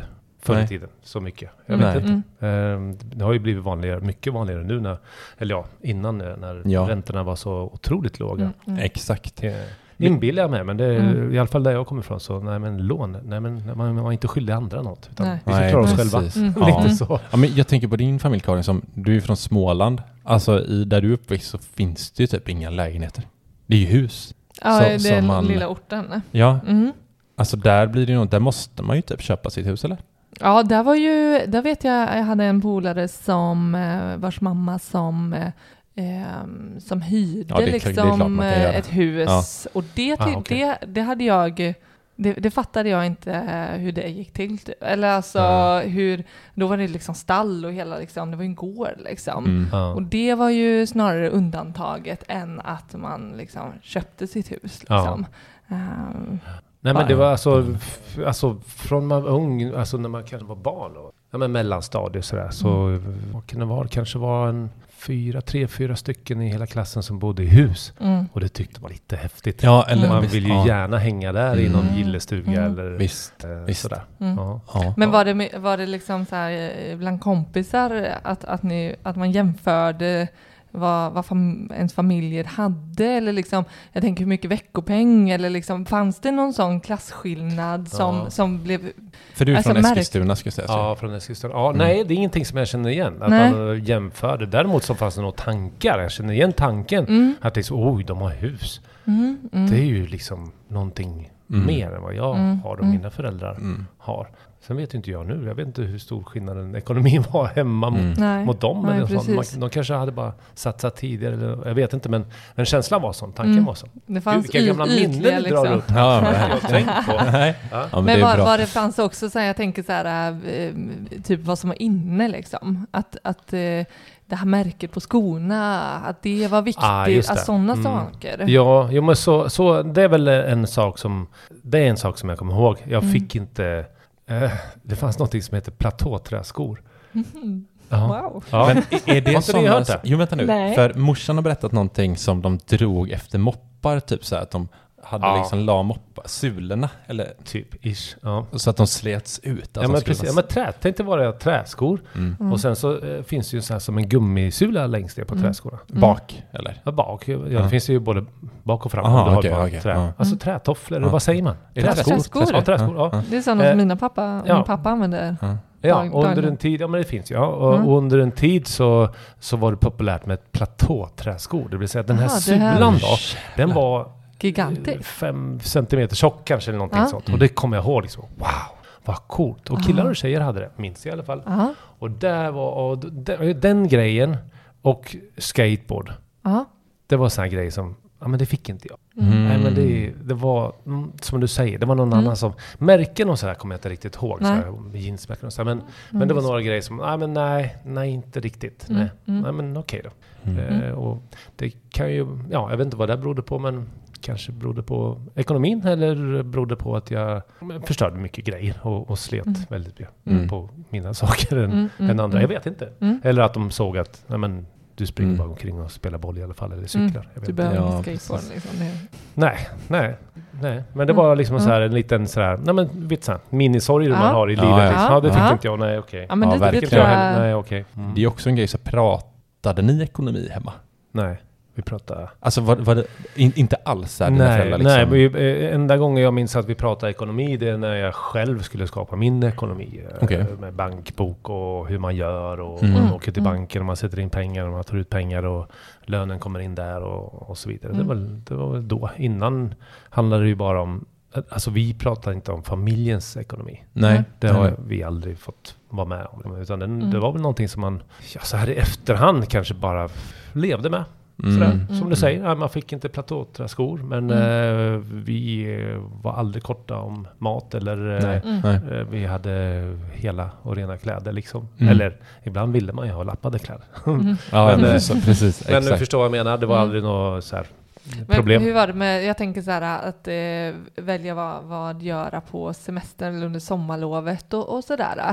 F: förr i
D: Nej.
F: tiden så mycket. Jag
D: Nej.
F: vet inte. Mm. Det har ju blivit vanligare, mycket vanligare nu när, eller ja, innan när
D: Ja.
F: räntorna var så otroligt låga.
E: Mm, mm.
D: Exakt.
F: Inbillar jag med, men det är
E: Mm.
F: i alla fall där jag kommer ifrån, så nej men lån, nej men man, man är inte skyldig andra något, utan
E: Nej.
F: vi ska
D: Nej,
F: klara oss
D: precis.
F: själva.
E: Mm.
D: Ja.
F: Lite så.
D: Ja, men jag tänker på din familj, Karin, som du är från Småland. Alltså i, där du är uppväxt så finns det ju typ inga lägenheter. Det är ju hus.
E: Ja,
D: Så-
E: det är
D: som
E: den
D: man-
E: lilla orten.
D: Ja,
E: Mm.
D: alltså där blir det ju något, där måste man ju typ köpa sitt hus, eller?
E: Ja, där var ju, där vet jag, jag hade en polare som, eh, vars mamma som, eh, ehm, som hyrde
D: Ja, det är klart- det är klart
E: liksom
D: man kan göra.
E: eh, ett hus. Och det, till,
F: Ah, okej.
E: det, det hade jag, det, det fattade jag inte eh, hur det gick till. typ. Eller alltså
F: Mm.
E: hur, då var det liksom stall och hela liksom, det var ju en gård liksom.
D: Mm.
F: Ja.
E: Och det var ju snarare undantaget än att man liksom köpte sitt hus
F: Ja.
E: liksom. Ehm,
F: Nej men
D: Ja.
F: det var alltså, f- alltså från man var ung, alltså när man kanske var barn och ja, men mellanstadiet sådär, så vad kan det vara? Kanske var en fyra, tre, fyra stycken i hela klassen som bodde i hus.
E: mm.
F: Och det tyckte man lite häftigt.
D: Ja, eller
F: Man
D: visst,
F: vill ju
D: ja.
F: gärna hänga där i någon
E: Mm.
F: gillestuga
E: Mm.
F: eller
D: Visst,
F: eh,
D: visst.
F: sådär.
E: Mm.
F: Ja.
D: Ja.
E: Men
F: Ja.
E: var det, var det liksom så här eh, bland kompisar att, att, ni, att man jämförde vad, vad fam, ens familjer hade? Eller liksom, jag tänker hur mycket veckopeng? Eller liksom, fanns det någon sån klasskillnad som,
F: Ja.
E: som blev...
D: För du är
E: Alltså,
D: från
E: märk-
D: Eskilstuna, ska jag säga. Så.
F: Ja, från Eskilstuna. Ja,
D: Mm.
F: nej, det är ingenting som jag känner igen. Att
E: Nej.
F: man jämförde. Däremot så fanns det några tankar. Jag känner igen tanken.
E: Mm,
F: Att det är så, oj, de har hus.
E: mm, mm.
F: Det är ju liksom någonting
D: Mm.
F: mer än vad jag
E: Mm.
F: har och
E: Mm.
F: mina föräldrar
D: Mm.
F: har. Sen vet inte jag nu. Jag vet inte hur stor skillnaden ekonomin var hemma mot,
D: Mm.
E: Nej.
F: mot dem.
E: Nej,
F: eller sånt. Man,
E: precis.
F: de kanske hade bara satsat tidigare. Eller, jag vet inte, men, men känslan var sån. Tanken
E: Mm.
F: var sån.
E: Det fanns
F: Gud, vilka gamla
E: y-
F: minnen
E: ytliga
F: du drar
E: liksom.
F: upp.
D: Ja,
F: Jag
D: men,
F: har tänkt på.
D: nej.
F: Ja.
D: Ja, men,
E: Men
D: det är
E: vad,
D: bra.
E: vad det fanns också, så här, jag tänker så här, eh, typ vad som var inne liksom. Att, att eh, det här märket på skorna, att det var viktigt,
F: Ah, just
E: att
F: det.
E: sådana
F: Mm.
E: saker.
F: Ja, jo, men så, så det är väl en sak som, det är en sak som jag kommer ihåg. Jag
E: Mm.
F: fick inte, eh, det fanns något som heter platåträskor.
E: Mhm.
F: Ja.
E: Wow.
F: Ja.
D: Men är det
F: Har inte ni
D: sådana...
F: hört det?
D: Jo, vänta nu.
E: Nej.
D: För morsan har berättat någonting som de drog efter moppar, typ så här att de hade
F: Ja.
D: liksom la moppar, sulorna, eller
F: Typ, ish. Ja.
D: så att de slets ut. Alltså
F: Ja,
D: de
F: men
D: skulle
F: precis. Ja,
D: vara-
F: men trä, tänk dig vara träskor.
D: Mm.
E: Mm.
F: Och sen så eh, finns det ju så här som en gummisula längst ner på
E: Mm.
F: träskorna.
D: Bak, eller?
F: Ja, bak. Ja,
D: Ja.
F: det finns det ju både bak och fram.
D: Aha,
F: om du har
D: okej,
F: bara
D: okej,
F: trä.
D: ja.
F: Alltså
E: Mm.
F: trätofflor,
D: Ja.
F: vad säger man?
D: Är det
F: Träskor.
E: träskor?
F: Ja, träskor. Ja.
D: Ja.
E: Det är sådana
F: Eh,
E: som mina pappa,
F: ja.
E: min pappa använder.
D: Ja.
F: Ja,
E: Dag-
F: och under
E: dagligen.
F: en tid, ja men det finns ju, ja, och,
E: Mm.
F: och under en tid så, så var det populärt med platåträskor. Det vill säga att den här
E: Aha, det här-
F: sulan då, den var eh,
E: Gigantisk.
F: fem centimeter tjock kanske eller någonting
E: Ja.
F: sånt. Och det kommer jag ihåg liksom, wow, vad coolt. Och killar
E: Aha.
F: och tjejer hade det, minns jag i alla fall.
E: Ja,
F: Och där var, och den, den grejen och skateboard,
E: ja.
F: det var sån här grej som, ja men det fick inte jag.
D: Mm.
F: Nej men det, det var, mm, som du säger, det var någon
E: Mm.
F: annan som, märken och sådär kommer jag inte riktigt ihåg,
E: Nej.
F: såhär, jeansmärken och sådär, men, men det var några grejer som, nej men nej, nej inte riktigt,
E: Mm,
F: nej,
E: mm.
F: nej men okej då.
D: Mm.
F: Eh, och det kan ju, ja jag vet inte vad det berodde på, men kanske berodde på ekonomin eller berodde på att jag förstörde mycket grejer och, och slet
E: Mm.
F: väldigt mycket
D: Mm.
F: på mina saker än,
E: Mm, mm,
F: än andra,
E: mm.
F: jag vet inte.
E: Mm.
F: Eller att de såg att, nej men du springer
D: Mm.
F: bara omkring och spelar boll i alla fall, eller cyklar. Jag vet
E: Du
F: inte.
E: behöver
D: Ja,
E: inte skateboard
D: precis.
E: liksom. Det.
F: Nej, nej, nej. Men det
E: Mm.
F: var liksom så här
E: Mm.
F: en liten så här, nej men vet så, minisorger
E: Ja.
F: man har i
D: Ja,
F: livet.
D: ja.
F: Liksom. Ja, det fick
E: Ja.
F: inte jag, nej okej.
E: Ja, men
D: Ja,
E: det, det
F: Fick
D: verkligen.
E: tror
F: inte jag heller,
E: jag...
F: nej okej. Mm.
D: Det är också en grej, så pratade ni ekonomi hemma?
F: Nej, vi pratade...
D: Alltså var, var det in, inte alls så här dina
F: Nej,
D: föräldrar
F: nej
D: liksom?
F: vi, eh, enda gången jag minns att vi pratade ekonomi, det är när jag själv skulle skapa min ekonomi. eh,
D: Okej.
F: Med bankbok och hur man gör och
D: Mm.
F: man åker till
E: Mm.
F: banken och man sätter in pengar och man tar ut pengar och lönen kommer in där och, och så vidare.
E: Mm.
F: Det, var, det var väl då. Innan handlade det ju bara om, alltså vi pratar inte om familjens ekonomi.
D: Nej.
F: Det har
D: Nej.
F: vi aldrig fått vara med om. Utan den,
E: Mm.
F: det var väl någonting som man, ja, så här i efterhand kanske bara levde med.
D: Mm.
F: Sådär.
E: Mm.
F: Som du säger, ja, man fick inte platåträskor. Men
E: Mm.
F: eh, vi eh, var aldrig korta om mat. Eller eh,
D: Nej.
E: Mm.
D: Nej.
F: eh, vi hade hela och rena kläder liksom.
D: Mm.
F: Eller ibland ville man ju ha lappade kläder.
E: Mm.
D: Ja,
F: Men,
D: men,
F: eh,
D: så, precis.
F: Men du
D: exakt.
F: förstår vad jag menar. Det var
E: Mm.
F: aldrig något så här
E: Men
F: problem.
E: hur var det med, jag tänker så här att eh, välja vad, vad göra på semestern eller under sommarlovet och, och sådär.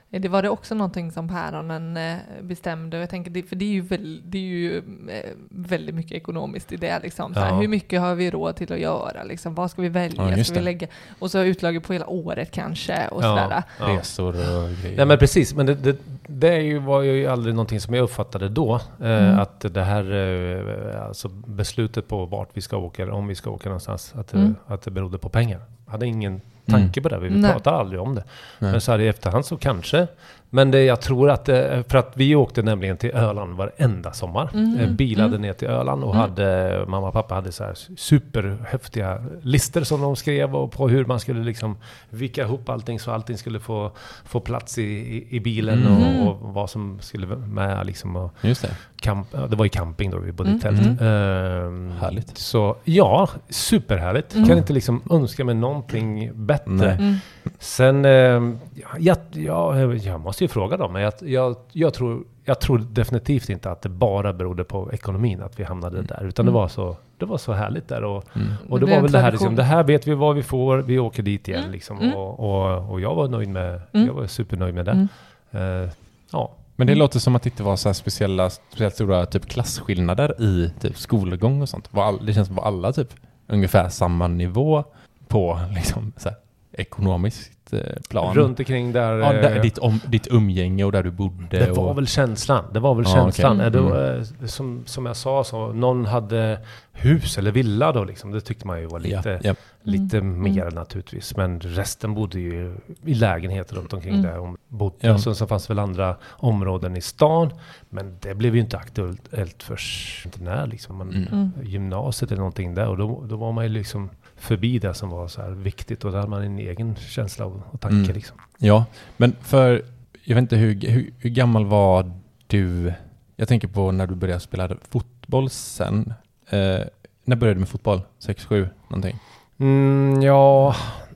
E: Det var det också någonting som päronen eh, bestämde. Jag tänker, det, för det är ju, väl, det är ju eh, väldigt mycket ekonomiskt i det. Liksom. Så här,
F: Ja.
E: hur mycket har vi råd till att göra? Liksom? Vad ska vi välja?
D: Ja, just
E: ska vi
D: det.
E: lägga? Och så utlaget på hela året kanske. Och
F: Ja.
E: sådär.
F: Ja.
D: Resor och grejer.
F: Nej men precis, men det, det, det är ju, var ju aldrig någonting som jag uppfattade då. Eh,
E: Mm.
F: Att det här eh, alltså beslutet på vart vi ska åka, eller om vi ska åka någonstans, att, det-
E: Mm.
F: att det berodde på pengar. Jag hade ingen tanke på det, vi
E: Nej.
F: pratar aldrig om det.
D: Nej.
F: Men så här i efterhand så kanske. Men det, jag tror att, det, för att vi åkte nämligen till Öland varenda sommar.
E: Mm.
F: Eh, Bilade
E: Mm.
F: ner till Öland och
E: Mm.
F: hade, mamma och pappa hade så här superhäftiga lister som de skrev och på hur man skulle liksom vicka ihop allting så allting skulle få, få plats i, i, i bilen
D: Mm.
F: och, och vad som skulle vara med liksom. Och
D: Just det.
F: camp, ja, det var i camping då, vi bodde
E: Mm.
F: i tält.
D: Mm.
F: Ehm,
D: Härligt.
F: Så ja, superhärligt.
E: Mm.
F: Kan inte liksom önska mig någonting bättre.
D: Nej.
E: Mm.
F: Sen, eh, jag, jag, jag måste ju fråga dem, men jag, jag, jag, tror, jag tror definitivt inte att det bara berodde på ekonomin att vi hamnade där, utan det
E: Mm.
F: var så, det var så härligt där. Och,
D: Mm.
F: och
E: Det
F: det
E: blev
F: var
E: en
F: väl det här,
E: tradition.
F: liksom, det här vet vi vad vi får, vi åker dit igen
E: Mm.
F: liksom.
E: Mm.
F: Och, och, och jag var nöjd med,
E: Mm.
F: jag var supernöjd med det.
E: Mm.
F: Eh, ja.
D: Men det
E: Mm.
D: låter som att det inte var så här speciella, speciellt stora typ klasskillnader i typ skolgång och sånt. Var all, det känns som att alla typ ungefär samma nivå på liksom så här, ekonomiskt eh, plan.
F: Runt omkring där...
D: Ja, där,
F: eh,
D: ditt, om, ditt umgänge och där du bodde.
F: Det var
D: och,
F: väl känslan. Det var väl
D: Ja,
F: känslan.
D: okej.
F: Det
D: Mm.
F: var, eh, som, som jag sa, så någon hade hus eller villa då liksom. Det tyckte man ju var lite,
D: ja, ja.
F: lite
E: Mm.
F: mer
E: Mm.
F: naturligtvis. Men resten bodde ju i lägenheter runt omkring
E: Mm.
F: där. Och bodde.
D: Ja.
F: Och sen så fanns väl andra områden i stan. Men det blev ju inte aktuellt för inte när liksom. Man,
D: Mm.
E: Mm.
F: Gymnasiet eller någonting där. Och då, då var man ju liksom förbi det som var så här viktigt. Och där hade man en egen känsla och, och tanke
D: Mm.
F: liksom.
D: Ja, men för, jag vet inte hur, hur, hur gammal var du? Jag tänker på när du började spela fotboll sen. Eh, när började du med fotboll? sex, sju, någonting?
F: Mm, ja,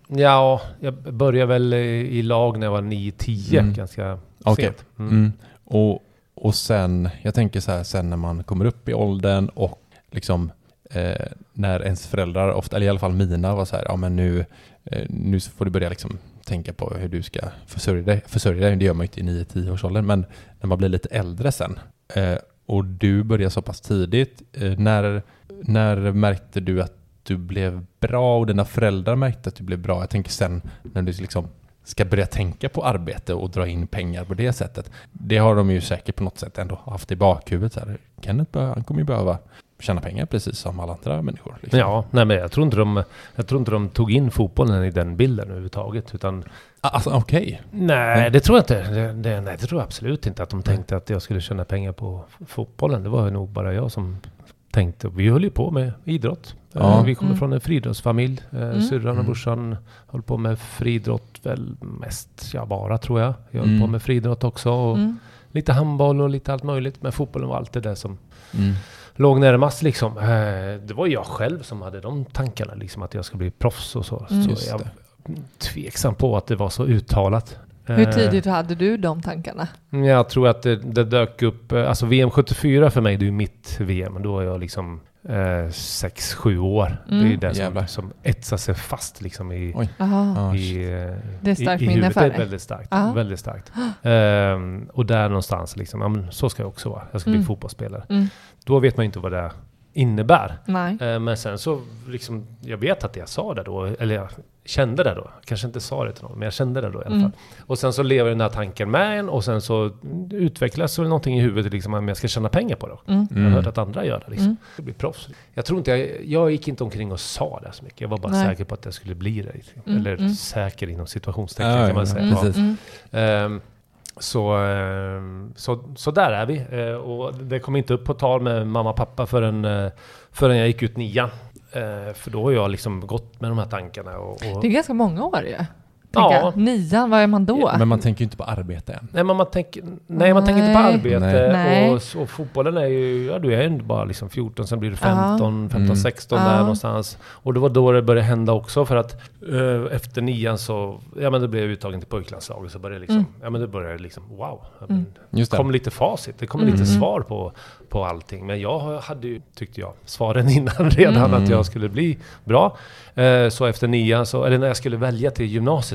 F: ja, jag började väl i, i lag när jag var nio tio,
D: Mm.
F: ganska
D: Okej.
F: sent. Mm.
D: Mm. Och, och sen, jag tänker så här, sen när man kommer upp i åldern och liksom eh, när ens föräldrar, ofta, eller i alla fall mina, var så här, ja men nu, eh, nu får du börja liksom tänka på hur du ska försörja dig. Försörja dig, det gör man ju inte i nio tio års åldern, men när man blir lite äldre sen eh, och du börjar så pass tidigt, eh, när, när märkte du att du blev bra och dina föräldrar märkte att du blev bra? Jag tänker sen när du liksom ska börja tänka på arbete och dra in pengar på det sättet. Det har de ju säkert på något sätt ändå haft i bakhuvudet. Så här, Kenneth bör, han kommer ju behöva tjäna pengar precis som alla andra människor. Liksom.
F: Ja, nej men jag tror, inte de, jag tror inte de tog in fotbollen i den bilden överhuvudtaget. Utan,
D: Alltså okej. Okay.
F: nej, det tror jag inte. Det, det, nej, det tror jag absolut inte. Att de tänkte att jag skulle tjäna pengar på f- fotbollen. Det var nog bara jag som tänkte. Vi höll ju på med idrott.
D: Ja.
F: Eh, Vi kommer
E: Mm.
F: från en friidrottsfamilj. Eh,
E: Mm.
F: Syrran och
D: Mm.
F: brorsan höll på med friidrott väl mest, ja bara tror jag. Jag höll
D: Mm.
F: på med friidrott också. Och
E: Mm.
F: lite handboll och lite allt möjligt. Men fotbollen var alltid det som
D: Mm.
F: låg närmast liksom. Eh, Det var jag själv som hade de tankarna liksom, att jag ska bli proffs och så.
E: Mm.
F: Så
D: Just
F: jag
D: det.
F: är tveksam på att det var så uttalat.
E: Hur
F: Eh,
E: tidigt hade du de tankarna?
F: Jag tror att det, det dök upp, eh, alltså V M sjuttiofyra för mig, det är ju mitt V M. Då är jag liksom eh, sex, sju år.
E: Mm.
F: Det är ju det
D: Jävlar.
F: som, som etsar sig fast liksom i,
D: Oj.
E: Aha.
D: Ja,
F: i, eh,
E: Det är starkt
F: i, i
E: minne
F: huvudet.
E: för
F: Det
E: dig.
F: är väldigt starkt.
E: Ja.
F: Väldigt starkt. Ehm, och där någonstans liksom, ja, men så ska jag också vara. Jag ska
E: Mm.
F: bli fotbollsspelare.
E: Mm.
F: Då vet man ju inte vad det innebär.
E: Nej.
F: Eh, Men sen så, liksom, jag vet att jag sa det då, eller jag kände det då. Kanske inte sa det till någon, men jag kände det då i alla
E: Mm.
F: fall. Och sen så lever den här tanken med en och sen så utvecklas väl någonting i huvudet liksom, om jag ska tjäna pengar på det.
E: Mm.
F: Jag har
D: Mm.
F: hört att andra gör det liksom.
E: Mm.
F: Det blir proffs. Jag tror inte, jag, jag gick inte omkring och sa det så mycket. Jag var bara
E: Nej.
F: säker på att jag skulle bli det. Liksom.
E: Mm,
F: Eller
E: mm.
F: säker inom situationstecken
D: Ja,
F: kan man
D: ja,
F: säga.
D: ja,
F: Ja.
D: precis.
E: Mm.
F: Ehm, så, ehm, så, så där är vi. Eh, och det kom inte upp på tal med mamma och pappa förrän, eh, förrän jag gick ut nian. Eh, för då har jag liksom gått med de här tankarna. Och, och
E: Det är ganska många år ju.
F: Ja.
E: Ja. Nian, vad är man då?
D: Men man tänker ju inte på arbete än.
F: nej, men man tänker, nej, man tänker inte på
E: Nej.
F: arbete.
E: Nej.
F: Och, och fotbollen är ju, ja, du är ju bara liksom fjorton, sen blir du femton, femton,
D: Mm.
F: sexton
E: Ja.
F: där någonstans. Och det var då det började hända också, för att eh, efter nian så, ja men då blev jag uttagen till pojklandslaget, så började det liksom,
E: Mm.
F: ja men det började liksom, wow. Ja,
E: Mm.
F: men,
D: Just det.
F: kom lite facit, det kom
E: Mm.
F: lite
E: Mm.
F: svar på, på allting. Men jag hade ju, tyckte jag, svaren innan redan
D: Mm.
F: att jag skulle bli bra. Eh, så efter nian, så, eller när jag skulle välja till gymnasiet,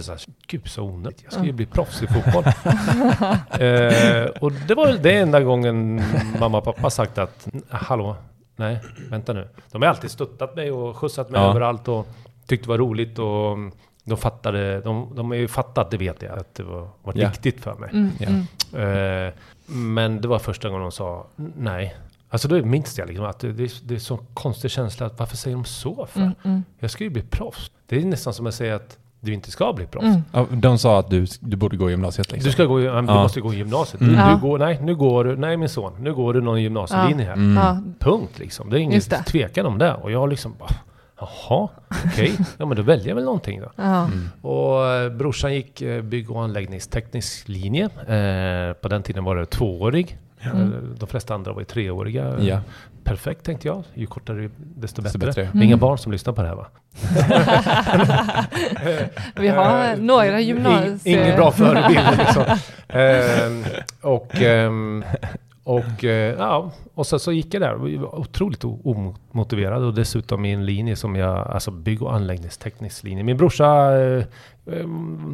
F: så här, gud så onödigt, jag ska ju bli proffs i fotboll. eh, och det var det enda gången mamma och pappa sagt att hallå, nej, vänta nu. De har alltid stöttat mig och skjutsat mig ja. överallt och tyckte det var roligt och de fattade, de, de har ju fattat, det vet jag, att det var, var yeah. viktigt för mig.
E: Mm,
F: yeah. eh, men det var första gången de sa nej. Alltså då minns jag liksom att det, det, är, det är så konstig känsla att varför säger de så för?
E: Mm, mm.
F: Jag ska ju bli proffs. Det är nästan som att säga att du inte ska bli proffs.
E: Mm.
D: Ja, de sa att du, du borde gå i gymnasiet liksom.
F: Du ska gå, du
D: ja.
F: måste gå i gymnasiet.
D: Mm.
F: Du,
E: Ja.
F: du går, nej, nu går du, nej min son, nu går du någon gymnasielinje här.
D: Mm.
E: Ja.
F: Punkt liksom. Det är ingen tvekan om det. Och jag liksom bara, jaha, okej. Okay. Ja men då väljer jag väl någonting då.
E: Ja.
D: Mm.
F: Och eh, brorsan gick eh, bygg- och anläggningsteknisk linje. Eh, på den tiden var det tvåårig. Mm. De flesta andra var ju treåriga.
D: Ja.
F: Perfekt tänkte jag. Ju kortare desto bättre.
D: bättre.
F: Mm. Inga barn som lyssnar på det här va?
E: Vi har några gymnasier.
F: Ingen bra förebild liksom. eh, och ehm, och eh, ja, och så, så gick jag där. Jag var otroligt omotiverad och dessutom i en linje som jag, alltså bygg- och anläggningsteknisk linje. Min brorsa, eh, eh,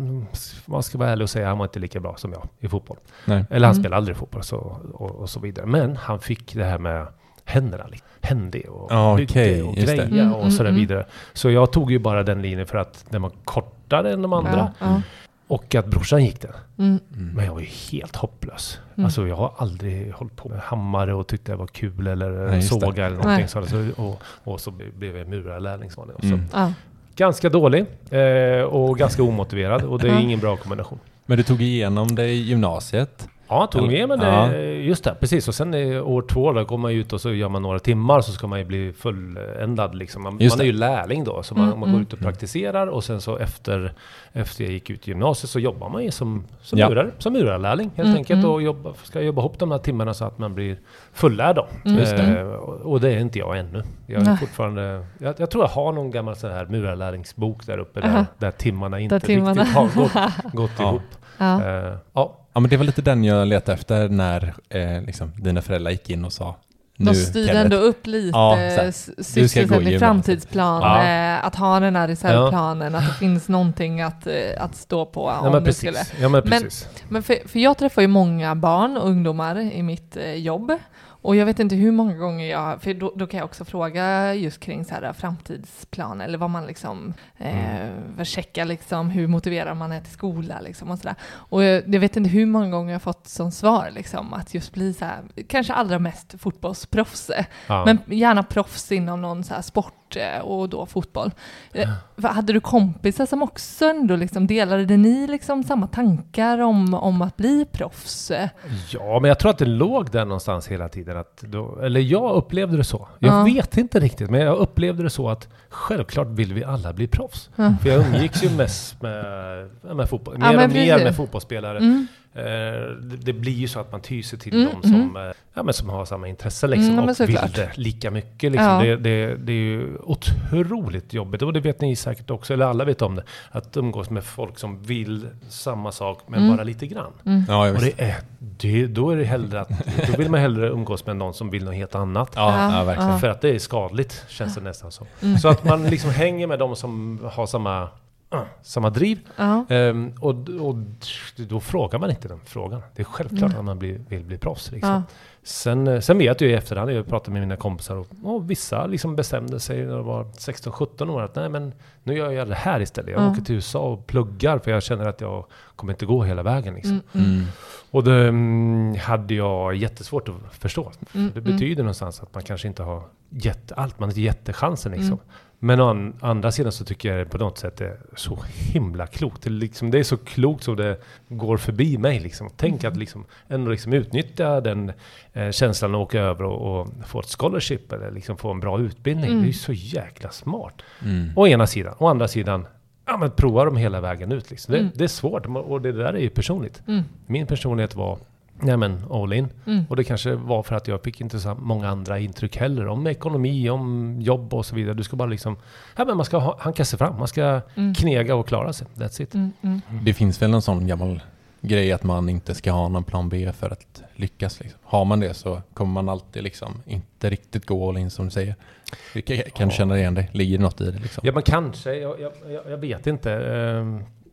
F: man ska vara ärlig och säga, han var inte lika bra som jag i fotboll.
D: Nej.
F: Eller han
E: Mm.
F: spelade aldrig fotboll så, och, och så vidare. Men han fick det här med händerna, liksom. Hände och
D: Ah,
F: byggde
D: okay,
F: och
D: just det.
F: greja
E: Mm,
F: och så där
E: mm,
F: vidare. Så jag tog ju bara den linjen för att den var kortare än de andra.
E: Ja, ja.
F: Och att brorsan gick den.
E: Mm.
D: Mm.
F: Men jag var ju helt hopplös.
E: Mm.
F: Alltså jag har aldrig hållit på med hammare och tyckte det var kul eller
D: Nej, just
F: såga
D: det.
F: eller någonting.
E: Nej.
F: Så, alltså, och, och så blev jag murarlärling. Så.
D: Mm.
E: Ja.
F: Ganska dålig eh, och ganska omotiverad. Och det är
E: Ja.
F: ingen bra kombination.
D: Men du tog igenom det i gymnasiet?
F: Ja, tog med men det,
D: Ja.
F: just det, precis. Och sen i år två då kommer man ut och så gör man några timmar så ska man ju bli fulländad liksom. Man,
D: Just
F: man är
D: det.
F: ju lärling då, så man,
E: Mm,
F: man går
E: mm.
F: ut och praktiserar och sen så efter, efter jag gick ut gymnasiet så jobbar man ju som, som,
D: Ja.
F: murare, som murarlärling helt
E: Mm,
F: enkelt
E: mm.
F: och jobba, ska jobba ihop de här timmarna så att man blir fullärd då.
E: Mm.
D: Just det.
F: Eh, och, och det är inte jag ännu. Jag är
E: Nej.
F: fortfarande, jag, jag tror jag har någon gammal sån här murarlärlingsbok där uppe där,
E: Aha.
F: där timmarna inte
E: Där timmarna.
F: riktigt har gått, gått
D: Ja.
F: ihop.
E: Ja.
F: Eh, ja.
D: Ja, men det var lite den jag letade efter när eh, liksom, dina föräldrar gick in och sa
E: De styrde
D: Kenneth,
E: ändå upp lite
D: Ja, så här,
E: s-
D: du ska gå i
E: sysselsättning,
D: gymnasiet.
E: framtidsplan,
F: Ja.
E: eh, att ha den här reservplanen, att det finns någonting att, eh, att stå på
F: Ja,
E: om
F: men
E: det skulle.
F: precis. Ja, men
E: Men-
F: precis.
E: Men för, för jag träffar ju många barn och ungdomar i mitt eh, jobb. Och jag vet inte hur många gånger jag, för då, då kan jag också fråga just kring så här framtidsplan eller vad man liksom, eh, mm. checka liksom hur motiverad man är till skola liksom och sådär. Och jag, jag vet inte hur många gånger jag har fått som svar liksom att just bli så här, kanske allra mest fotbollsproffs.
F: Ja.
E: Men gärna proffs inom någon så här sport eh, och då fotboll. Eh, vad- hade du kompisar som också ändå liksom, delade ni liksom samma tankar om, om att bli proffs?
F: Ja, men jag tror att det låg där någonstans hela tiden. Att då, eller jag upplevde det så. Jag
E: Ja.
F: vet inte riktigt, men jag upplevde det så att självklart vill vi alla bli proffs.
E: Ja.
F: För jag umgicks ju mest med, med fotboll.
E: Ja,
F: Mer
E: men
F: och mer
E: precis.
F: med fotbollsspelare.
E: Mm.
F: Eh, det, det blir ju så att man tyser till
E: Mm,
F: dem som,
E: mm.
F: eh, ja, men som har samma intresse liksom,
E: Mm, ja, men
F: och vill
E: såklart.
F: det lika mycket. Liksom.
E: Ja.
F: Det, det, det är ju otroligt jobbigt, och det vet ni säkert också, eller alla vet om det, att umgås med folk som vill samma sak men
E: Mm.
F: bara lite grann.
D: Ja, jag
F: Och
D: visst.
F: det är, det, då är det hellre att, då vill man hellre umgås med någon som vill något helt annat.
D: Ja,
E: Ja,
D: ja, verkligen.
E: ja.
F: För att det är skadligt, känns det nästan så.
E: Mm.
F: Så att man liksom hänger med de som har samma, uh, samma driv.
E: Ja.
F: Ehm, och, och då frågar man inte den frågan. Det är självklart
E: Mm.
F: att man blir, vill bli proffs. Liksom.
E: Ja.
F: Sen, sen vet jag i efterhand, jag pratade med mina kompisar och, och vissa liksom bestämde sig när de var sexton sjutton år att nej, men nu gör jag det här istället. Jag
E: Ja.
F: åker till U S A och pluggar för jag känner att jag kommer inte gå hela vägen. Liksom.
E: Mm, mm,
D: Mm.
F: Och det mm, hade jag jättesvårt att förstå.
E: mm,
F: Det
E: mm.
F: betyder någonstans att man kanske inte har gett allt, man har inte gett det chansen liksom.
E: Mm.
F: Men å an- andra sidan så tycker jag det på något sätt är så himla klokt. Det är, liksom, det är så klokt så det går förbi mig liksom. Tänk
E: Mm.
F: att liksom ändå liksom utnyttja den eh, känslan och åka över och, och få ett scholarship eller liksom få en bra utbildning.
E: Mm.
F: Det är ju så jäkla smart.
D: Mm.
F: Å ena sidan. Å andra sidan, ja men prova dem hela vägen ut liksom. Det,
E: Mm.
F: det är svårt och det där är ju personligt.
E: Mm.
F: Min personlighet var, nej men all in.
E: Mm.
F: Och det kanske var för att jag fick inte så många andra intryck heller om ekonomi, om jobb och så vidare. Du ska bara liksom, ja men man ska ha, hanka sig fram, man ska
E: Mm.
F: knega och klara sig. That's it.
E: Mm, mm.
D: Det finns väl en sån gammal grej att man inte ska ha någon plan B för att lyckas. Liksom. Har man det så kommer man alltid liksom inte riktigt gå all in som du säger. Kan, kan du känna igen det? Ligger det något i det? Liksom?
F: Ja men kanske, jag, jag, jag- jag vet inte. Ehm,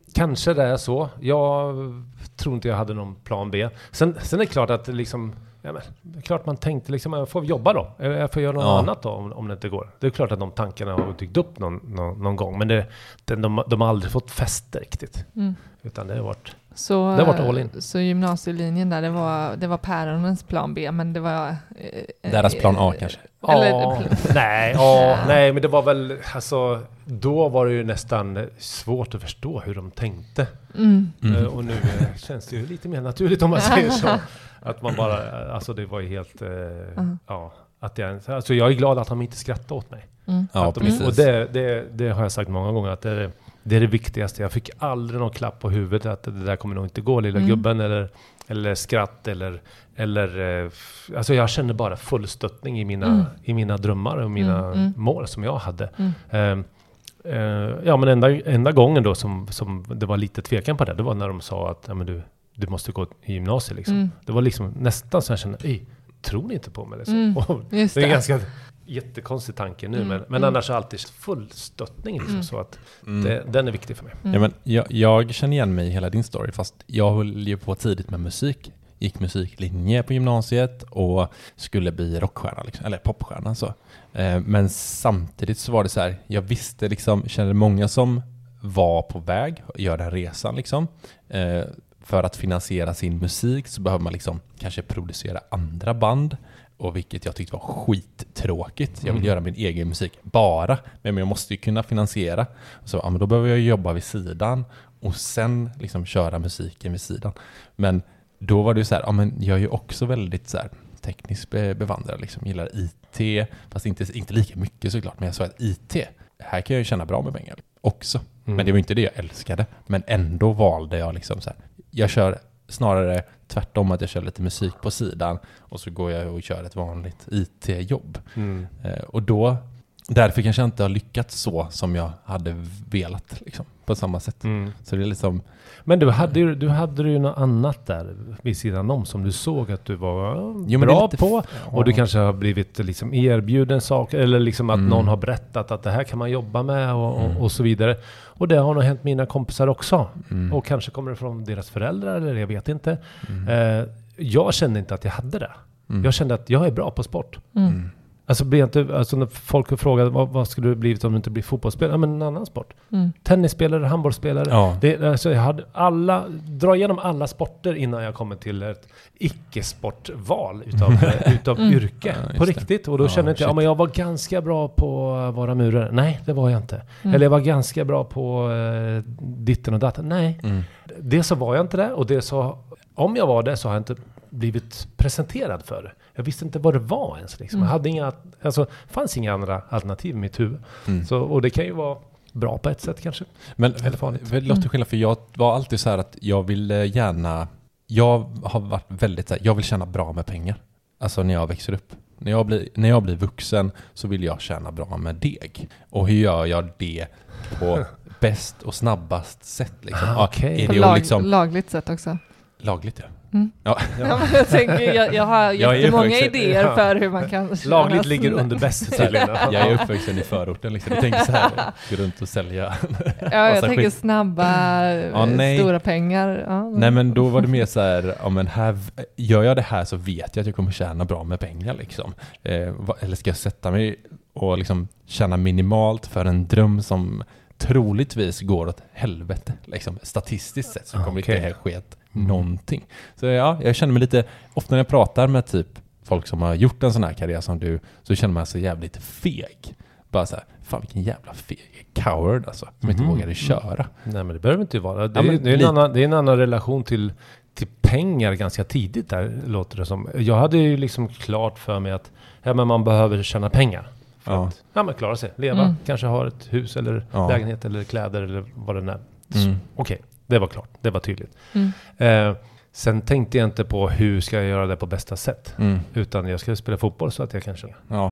F: kanske det är så. Jag tror inte jag hade någon plan B. Sen, sen är det klart att liksom, ja, men, det är klart man tänkte liksom, jag får jobba då. Jag får göra något ja. annat då om, om det inte går. Det är klart att de tankarna har dykt upp någon, någon, någon gång. Men det, det, de, de har aldrig fått fäste riktigt. Mm. Utan det har varit,
E: så,
F: det har varit all in.
E: Så gymnasielinjen där, det var, det var päronens plan B, men det var...
D: Eh, Deras plan A kanske?
F: Eller, ja, nej, ja, nej, men det var väl, alltså, då var det ju nästan svårt att förstå hur de tänkte. Mm. Uh, och nu uh, känns det ju lite mer naturligt om man säger så. Att man bara, alltså det var ju helt, uh, uh-huh. ja, att jag, alltså jag är glad att de inte skrattade åt mig. Mm.
D: Ja,
F: de, och det, det, det har jag sagt många gånger, att det är, det är det viktigaste. Jag fick aldrig någon klapp på huvudet att det där kommer nog inte gå, lilla mm. gubben, eller, eller skratt, eller, eller eh, alltså jag kände bara full stöttning i mina, mm. i mina drömmar och mina mm. Mm. mål som jag hade. Mm. Uh, uh, ja, men enda, enda gången då som, som det var lite tvekan på det, det var när de sa att ja, men du, du måste gå i gymnasiet liksom. Mm. Det var liksom nästan så jag kände, ej, tror ni inte på mig? Liksom. Mm. Och det är en ganska jättekonstig tanke nu, mm. men, men mm. annars är alltid full stöttning liksom, mm. så att mm. det, den är viktig för mig.
D: Mm. Ja, men jag, jag känner igen mig i hela din story, fast jag höll ju på tidigt med musik. Gick musiklinje på gymnasiet och skulle bli rockstjärna liksom, eller popstjärna så. Eh, men samtidigt så var det så här, jag visste liksom, kände många som var på väg att göra den resan liksom. Eh, för att finansiera sin musik så behöver man liksom kanske producera andra band, och vilket jag tyckte var skittråkigt. Jag vill mm. göra min egen musik bara, men jag måste ju kunna finansiera. Så ja, men då behöver jag jobba vid sidan och sen liksom köra musiken vid sidan. Men då var det ju så här, ja, men jag är ju också väldigt så här tekniskt bevandrad liksom, gillar I T, fast inte, inte lika mycket såklart, men jag sa att I T, här kan jag ju tjäna bra med pengar också. Mm. Men det var inte det jag älskade, men ändå valde jag liksom så här, jag kör snarare tvärtom, att jag kör lite musik på sidan och så går jag och kör ett vanligt I T-jobb. Mm. Eh, och då, därför kanske jag inte har lyckats så som jag hade velat liksom, på samma sätt. Mm. Så det är liksom...
F: Men du hade ju, du hade ju något annat där vid sidan om som du såg att du var jo, bra lite på. F- och du kanske har blivit liksom erbjuden saker, eller liksom att mm. någon har berättat att det här kan man jobba med och, mm. och, och så vidare. Och det har nog hänt mina kompisar också. Mm. Och kanske kommer det från deras föräldrar, eller jag vet inte. Mm. Eh, jag kände inte att jag hade det. Mm. Jag kände att jag är bra på sport. Mm. Alltså, blir inte, alltså när folk frågar vad, vad skulle du blivit om du inte blir fotbollsspelare? Ja, men en annan sport. Mm. Tennisspelare, handbollsspelare. Ja. Det, alltså, jag hade alla, dra igenom alla sporter innan jag kommer till ett icke-sportval utav, utav mm. yrke. Ja, på riktigt. Och då ja, kände jag inte, ja, men jag var ganska bra på att vara murare. Nej, det var jag inte. Mm. Eller jag var ganska bra på uh, ditten och datten. Nej. Mm. Det så var jag inte det. Och det så, om jag var det så har jag inte blivit presenterad för det. Jag visste inte vad det var ens. Liksom. Mm. Jag hade inga, alltså, fanns inga andra alternativ i mitt huvud. Mm. Så, och det kan ju vara bra på ett sätt kanske.
D: Men det låter skillnad, för jag var alltid så här att jag ville gärna, jag har varit väldigt så här, jag vill tjäna bra med pengar. Alltså när jag växer upp. När jag blir, när jag blir vuxen så vill jag tjäna bra med deg. Och hur gör jag det på bäst och snabbast sätt? Liksom?
E: Ah, okay. På lag, liksom, lagligt sätt också.
D: Lagligt, ja.
E: Mm. Ja. Ja, jag, tänker, jag, jag har jättemånga idéer ja. för hur man kan...
F: Lagligt ligger under bäst.
D: Jag är uppvuxen i förorten. Liksom. Jag tänker så här, gå runt och sälja.
E: Ja, jag tänker skit. snabba, ja, stora pengar. Ja.
D: Nej, men då var det mer så här, ja, men här, gör jag det här så vet jag att jag kommer tjäna bra med pengar. Liksom. Eh, eller ska jag sätta mig och liksom tjäna minimalt för en dröm som troligtvis går åt helvete. Liksom, statistiskt sett så kommer okay. inte det här ske Mm. någonting. Så ja, jag känner mig lite, ofta när jag pratar med typ folk som har gjort en sån här karriär som du, så känner man sig jävligt feg. Bara så här, fan vilken jävla feg coward alltså, som mm. inte vågade köra.
F: Nej, men det behöver inte vara. Det, ja, är, det, är, en annan, det är en annan relation till, till pengar ganska tidigt där, låter det som. Jag hade ju liksom klart för mig att ja, men man behöver tjäna pengar. För ja. att ja, men klara sig, leva, mm. kanske ha ett hus eller ja. lägenhet eller kläder eller vad det är. Mm. Okej. Okay. Det var klart, det var tydligt. Mm. Eh, sen tänkte jag inte på hur ska jag göra det på bästa sätt. Mm. Utan jag ska spela fotboll så att jag kanske... Ja.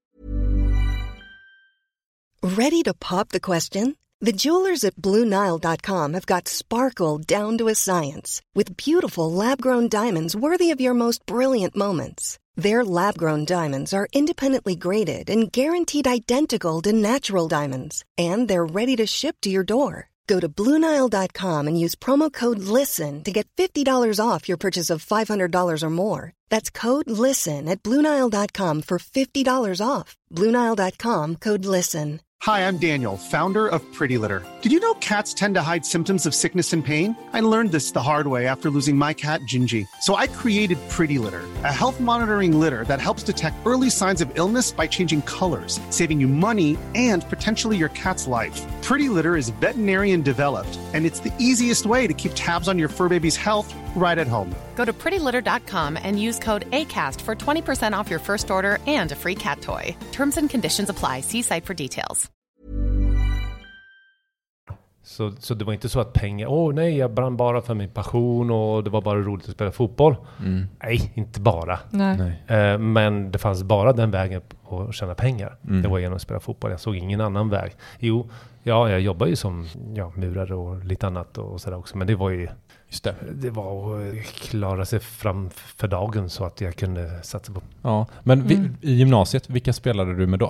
G: Ready to pop the question? The jewelers at Blue Nile dot com have got sparkle down to a science with beautiful lab-grown diamonds worthy of your most brilliant moments. Their lab-grown diamonds are independently graded and guaranteed identical to natural diamonds. And they're ready to ship to your door. Go to Blue Nile dot com and use promo code LISTEN to get fifty dollars off your purchase of five hundred dollars or more. That's code LISTEN at Blue Nile dot com for fifty dollars off. Blue Nile dot com, code LISTEN.
H: Hi, I'm Daniel, founder of Pretty Litter. Did you know cats tend to hide symptoms of sickness and pain? I learned this the hard way after losing my cat, Gingy. So I created Pretty Litter, a health monitoring litter that helps detect early signs of illness by changing colors, saving you money and potentially your cat's life. Pretty Litter is veterinarian developed, and it's the easiest way to keep tabs on your fur baby's health right at home.
I: Go to pretty litter dot com and use code ACAST for twenty percent off your first order and a free cat toy. Terms and conditions apply. See site for details.
F: Så, så det var inte så att pengar, åh oh, nej, jag brann bara för min passion och det var bara roligt att spela fotboll. Mm. Nej, inte bara.
E: Nej.
F: Eh, men det fanns bara den vägen att tjäna pengar.
D: Mm.
F: Det var genom att spela fotboll. Jag såg ingen annan väg. Jo, ja, jag jobbar ju som ja, murare och lite annat och sådär också. Men det var ju
D: Just det.
F: det var att klara sig fram för dagen så att jag kunde satsa på.
D: Ja, men vi,
E: Mm.
D: i gymnasiet, vilka spelade du med då?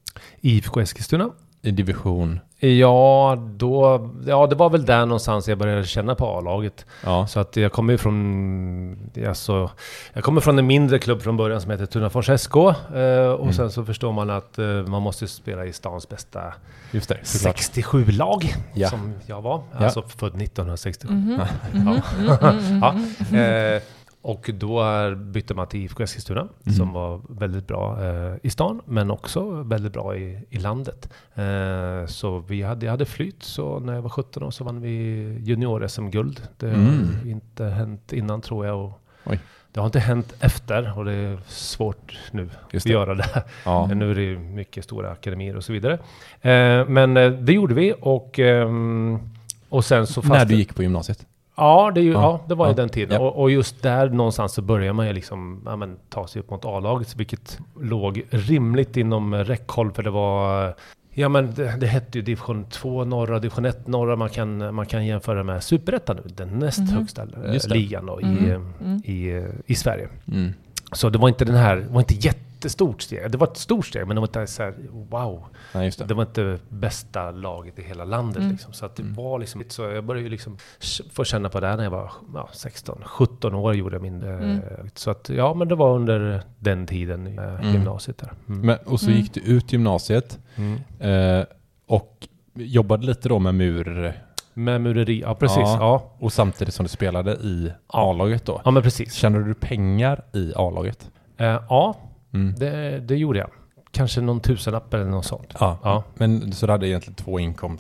F: I F K Eskilstuna.
D: I division?
F: Ja, då, ja, det var väl där någonstans jag började känna på A-laget.
D: Ja.
F: Så att jag kommer ju från, alltså, jag kommer från en mindre klubb från början som heter Tunafors S K. Eh, och
D: Mm.
F: sen så förstår man att eh, man måste spela i stans bästa
D: Just det, såklart.
F: sextiosju-lag
D: Ja.
F: som jag var.
D: Ja.
F: Alltså född nittonhundrasextiosju.
E: Mhm.
F: Ja.
E: Mhm.
F: ja. Eh, och då är, bytte man till I F K Eskilstuna
D: Mm.
F: som var väldigt bra eh, i stan men också väldigt bra i, i landet. Eh, så vi hade, jag hade flytt, så när jag var sjutton år så vann vi junior-S M-guld. Det har
D: Mm.
F: inte hänt innan tror jag. Och
D: Oj.
F: det har inte hänt efter och det är svårt nu
D: Just
F: att
D: det.
F: göra det.
D: Ja.
F: Nu är det ju mycket stora akademier och så vidare. Eh, men eh, det gjorde vi och, ehm, och sen så...
D: När du gick på gymnasiet?
F: Ja, det, är ju, ja.
D: Ja.
F: det var i
D: Ja.
F: den tiden.
D: Ja.
F: Och, och just där någonstans så börjar man ju liksom ja, men, ta sig upp mot A-laget, vilket låg rimligt inom räckhåll, för det var... Ja, men det, det hette ju division två norra, division ett norra. Man kan, man kan jämföra med Superettan nu, den näst
E: Mhm.
F: högsta eh,
D: Just det.
F: ligan då, i,
E: Mm. Mm.
F: i, eh, i Sverige.
D: Mm.
F: Så det var inte den här, det var inte jättestort steg. Det var ett stort steg, men det var inte så här, wow.
D: Nej, just det.
F: Det var inte bästa laget i hela landet
E: Mm.
F: liksom. Så att det
D: Mm.
F: var liksom så jag började ju liksom få känna på det här när jag var ja, sexton, sjutton år gjorde jag min
E: Mm.
F: eh, så att ja, men det var under den tiden i eh,
D: Mm.
F: gymnasiet där. Mm.
D: Men, och så
E: Mm.
D: gick du ut gymnasiet
F: Mm.
D: eh, och jobbade lite då med mur
F: Med mureri, ja precis.
D: Ja.
F: Ja,
D: och samtidigt som du spelade i
F: Ja.
D: A-laget då.
F: ja men precis.
D: Kände du pengar i A-laget?
F: Eh, ja,
D: Mm.
F: det, det gjorde jag. Kanske någon tusenlapp eller något sånt.
D: Ja.
F: Ja.
D: Men så du hade egentligen två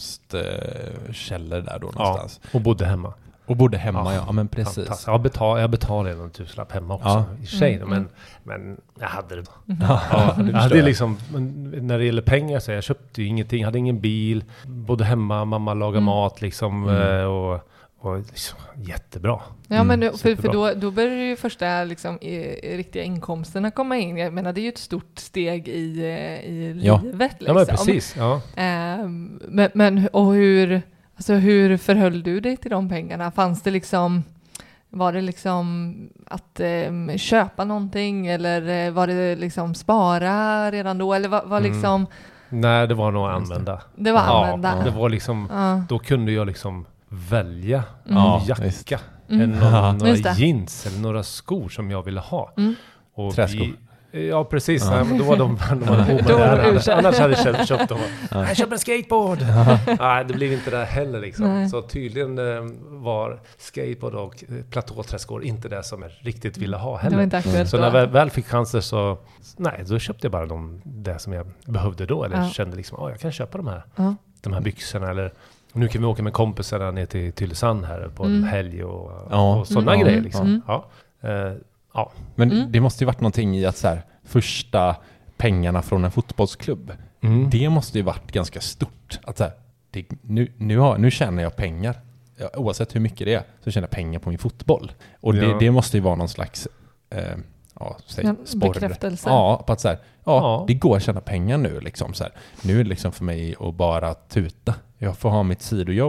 D: inkomstkällor där då någonstans.
F: Och bodde hemma.
D: Och bodde hemma, ja.
F: Ja.
D: Ja, men precis.
F: Fantastiskt. Jag betalade, jag betalade någon tusenlapp hemma också
D: Ja.
F: i och för sig.
E: Mm,
F: Men,
E: mm.
F: men jag hade det.
D: Ja,
F: Ja,
D: det
F: jag
D: förstår
F: hade
D: jag.
F: liksom, men när det gäller pengar så jag köpte ju ingenting, hade ingen bil, bodde hemma, mamma lagade
E: Mm.
F: mat liksom
D: Mm.
F: eh, och, och liksom, jättebra.
E: Ja, men
D: Mm,
E: då, för, för
F: superbra.
E: då, då börjar ju första liksom, i, i riktiga inkomsterna komma in. Jag menar, det är ju ett stort steg i, eh, i
D: Ja.
E: livet. Liksom.
F: Ja men precis, ja.
E: Ehm, men, men och hur, alltså, hur förhöll du dig till de pengarna? Fanns det liksom, var det liksom att ehm, köpa någonting eller eh, var det liksom spara redan då? Eller var, var
F: Mm.
E: liksom,
F: Nej, det var nog att använda.
E: det var
F: Ja,
E: använda?
F: det var liksom,
E: Ja.
F: då kunde jag liksom välja
E: Mm.
F: en
D: Ja,
F: jacka,
D: visst.
E: Mm.
F: en, några, några
E: Just det.
F: jeans eller några skor som jag ville ha.
E: Mm.
F: Och
D: Träskor.
F: vi- Ja, precis.
D: Ja.
F: Nej, men då var de, de var
E: Då
F: omoderna.
E: var det
F: Annars,
E: ursäkt.
F: annars hade jag köpt, köpt dem.
D: Ja.
F: Jag köper en skateboard! Nej, det blev inte det heller liksom.
E: Nej.
F: Så tydligen eh, var skateboard och eh, platåträskor inte det som jag riktigt ville ha
E: Det var
F: heller.
E: inte aktuellt
F: Så
E: då?
F: när jag väl, väl fick chanser så, nej, då köpte jag bara de, det som jag behövde då. Eller
E: Ja.
F: kände liksom, oh, jag kan köpa de här,
E: Ja.
F: de här byxorna. Eller nu kan vi åka med kompisarna ner till Tylösand här på en
E: Mm.
F: helg och,
D: Ja.
F: och sådana
E: Mm.
F: grejer
E: Ja.
F: liksom.
E: Mm.
F: Ja. Eh, ja.
D: Men
E: Mm.
D: det måste ju varit någonting i att så här, första pengarna från en fotbollsklubb,
F: Mm.
D: det måste ju varit ganska stort. Att så här, det, nu, nu, har, nu tjänar jag pengar. Ja, oavsett hur mycket det är så tjänar jag pengar på min fotboll. Och det,
F: Ja.
D: det måste ju vara någon slags eh, ja, säg,
E: Ja,
D: sporr.
E: bekräftelse.
D: Ja, på att så här, ja,
F: Ja.
D: det går att tjäna pengar nu. Liksom, så här. Nu är det liksom för mig att bara tuta. Jag får ha mitt sidojobb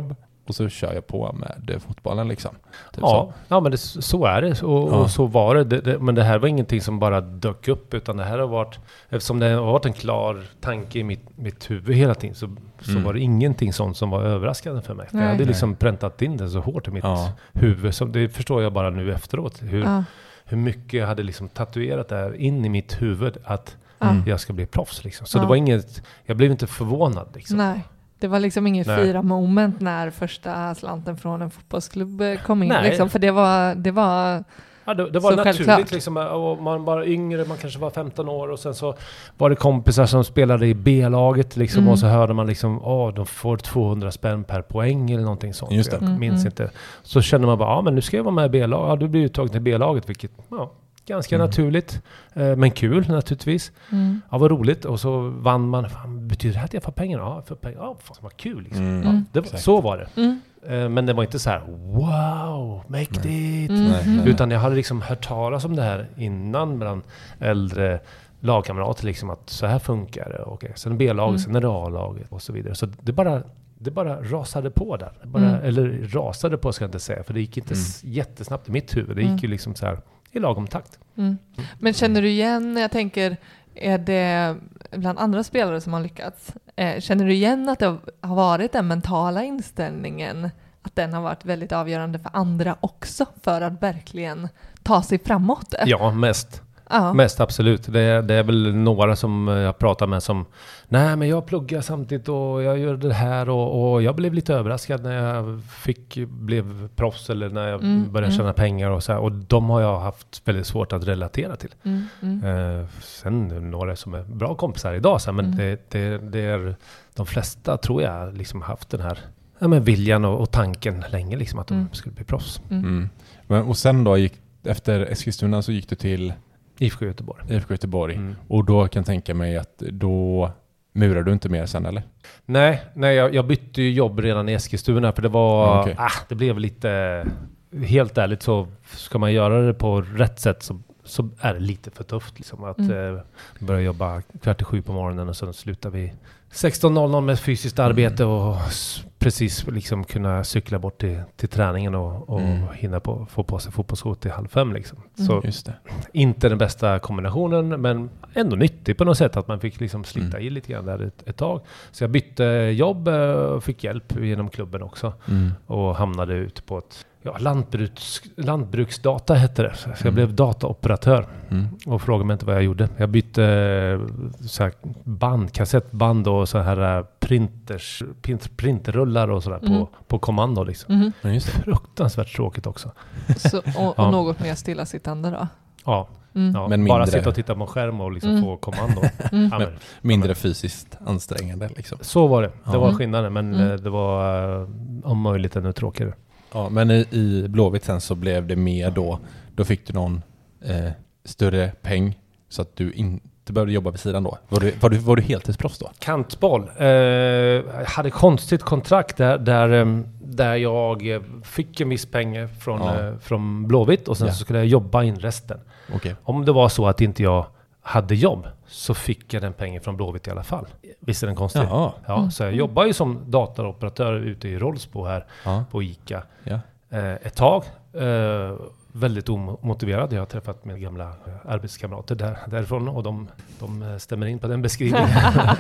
D: och så kör jag på med fotbollen liksom. Typ
F: ja,
D: så.
F: ja, men det, så är det och,
D: Ja.
F: och så var det. Det, det. Men det här var ingenting som bara dök upp, utan det här har varit, eftersom det har varit en klar tanke i mitt, mitt huvud hela tiden, så, så
D: Mm.
F: var det ingenting sånt som var överraskande för mig. För jag
E: Nej.
F: hade liksom präntat in det så hårt i mitt
D: Ja.
F: huvud. Så det förstår jag bara nu efteråt. Hur,
E: Ja.
F: hur mycket jag hade liksom tatuerat det här in i mitt huvud att
E: Mm.
F: jag ska bli proffs. Liksom. Så
E: Ja.
F: det var inget, jag blev inte förvånad. Liksom.
E: Nej. Det var liksom ingen
F: Nej.
E: fira moment när första slanten från en fotbollsklubb eh, kom in.
F: Nej.
E: Liksom, för det var, det var
F: Ja, det, det var
E: Så
F: naturligt
E: självklart.
F: liksom, och man var yngre, man kanske var femton år och sen så var det kompisar som spelade i B-laget liksom,
E: Mm.
F: och så hörde man liksom, åh, de får tvåhundra spänn per poäng eller någonting sånt.
D: Just det.
F: Jag
E: Mm,
F: minns
E: mm.
F: inte. Så kände man bara, ja men nu ska jag vara med i B-laget. Ja, du blir uttagen till B-laget, vilket, ja, ganska
D: Mm.
F: naturligt. Eh, men kul naturligtvis.
E: mm.
F: Ja, vad roligt. Och så vann man, fan, betyder det här att jag får pengar? Ja, för pengar. Ja, fan vad kul liksom.
D: Mm.
F: Ja, det var,
D: Exakt.
F: så var det.
E: Mm.
F: Eh, men det var inte så här, wow, mäktigt.
E: Mm.
D: Nej, nej, nej.
F: Utan jag hade liksom hört talas om det här innan bland äldre lagkamrater, liksom att så här funkar det. Och sen B-laget,
E: Mm.
F: sen är det A-laget och så vidare. Så det bara, det bara rasade på där. Det bara,
E: Mm.
F: Eller rasade på ska jag inte säga, för det gick inte
D: Mm.
F: s- jättesnabbt i mitt huvud. Det
E: Mm.
F: gick ju liksom så här i lagom takt.
E: Mm. Men känner du igen, jag tänker, är det bland andra spelare som har lyckats, eh, känner du igen att det har varit den mentala inställningen, att den har varit väldigt avgörande för andra också, för att verkligen ta sig framåt?
F: Ja, mest.
E: Ja.
F: Mest absolut. Det är, det är väl några som jag pratar med som, nej men jag pluggar samtidigt och jag gör det här och, och jag blev lite överraskad när jag fick, blev proffs eller när jag
E: Mm,
F: började
E: mm.
F: tjäna pengar och så här. Och de har jag haft väldigt svårt att relatera till.
E: Mm, mm.
F: Eh, sen är det några som är bra kompisar idag, så här, men
E: Mm.
F: det, det, det är de flesta, tror jag, liksom haft den här ja, men viljan och, och tanken länge liksom att de
E: Mm.
F: skulle bli proffs.
E: Mm.
D: Mm. Men, och sen då, gick, efter Eskilstuna så gick du till
F: I F K Göteborg.
D: I F K Göteborg.
F: Mm.
D: Och då kan jag tänka mig att då murar du inte mer sen, eller?
F: Nej, nej jag, jag bytte ju jobb redan i Eskilstuna, för det var,
D: Ja, okej.
F: ah, det blev lite, helt ärligt så ska man göra det på rätt sätt så, så är det lite för tufft liksom att
E: Mm.
F: eh, börja jobba kvart i sju på morgonen och sen slutar vi sexton noll noll med fysiskt arbete och s- precis liksom kunna cykla bort till, till träningen och, och
D: Mm.
F: hinna på, få på sig fotbollsskor till halv fem liksom.
E: Mm.
F: Så
D: Just det.
F: inte den bästa kombinationen, men ändå nyttig på något sätt att man fick liksom slita
D: Mm.
F: i lite grann där ett, ett tag. Så jag bytte jobb eh, och fick hjälp genom klubben också
D: Mm.
F: och hamnade ut på ett ja, lantbruks, lantbruksdata hette det. Så jag
D: Mm.
F: blev dataoperatör
D: Mm.
F: och frågade mig inte vad jag gjorde. Jag bytte eh, så här band, kassettband och så här eh, printers, print, printerrullar och sådär
E: Mm.
F: på, på kommando liksom.
E: Mhm.
D: Ja, just det.
F: Fruktansvärt tråkigt också.
E: Så, och, och
F: Ja.
E: något mer stillasittande då?
F: Ja,
E: Mm.
F: ja.
D: Men
F: bara
D: mindre-
F: sitta och titta på en skärm och liksom
E: Mm.
F: få kommando.
E: Mm.
F: Ja, men,
D: Mindre fysiskt ansträngande liksom.
F: så var det. Det
D: Ja.
F: var skillnaden, men
E: Mm.
F: eh, det var uh, om möjligt ännu tråkigare.
D: Ja, men i, i Blåvitt sen så blev det mer då. Då fick du någon eh, större peng så att du inte började jobba vid sidan då. Var du, var du, var du heltidsproffs då?
F: Kantboll. Eh, jag hade konstigt kontrakt där, där, em, där jag eh, fick en viss pengar från,
D: Ja.
F: eh, från Blåvitt och sen
D: Ja.
F: så skulle jag jobba in resten.
D: Okej.
F: Om det var så att inte jag hade jobb så fick jag den pengen från Blåvitt i alla fall. Visst är den konstig?
D: Jaha.
F: Ja,
E: Mm.
F: så jag jobbar ju som dataoperatör ute i Rollsbo här
D: Ja.
F: på ICA
D: Ja.
F: eh, ett tag. Eh, väldigt omotiverad. Jag har träffat mina gamla arbetskamrater där, därifrån och de, de eh, stämmer in på den beskrivningen.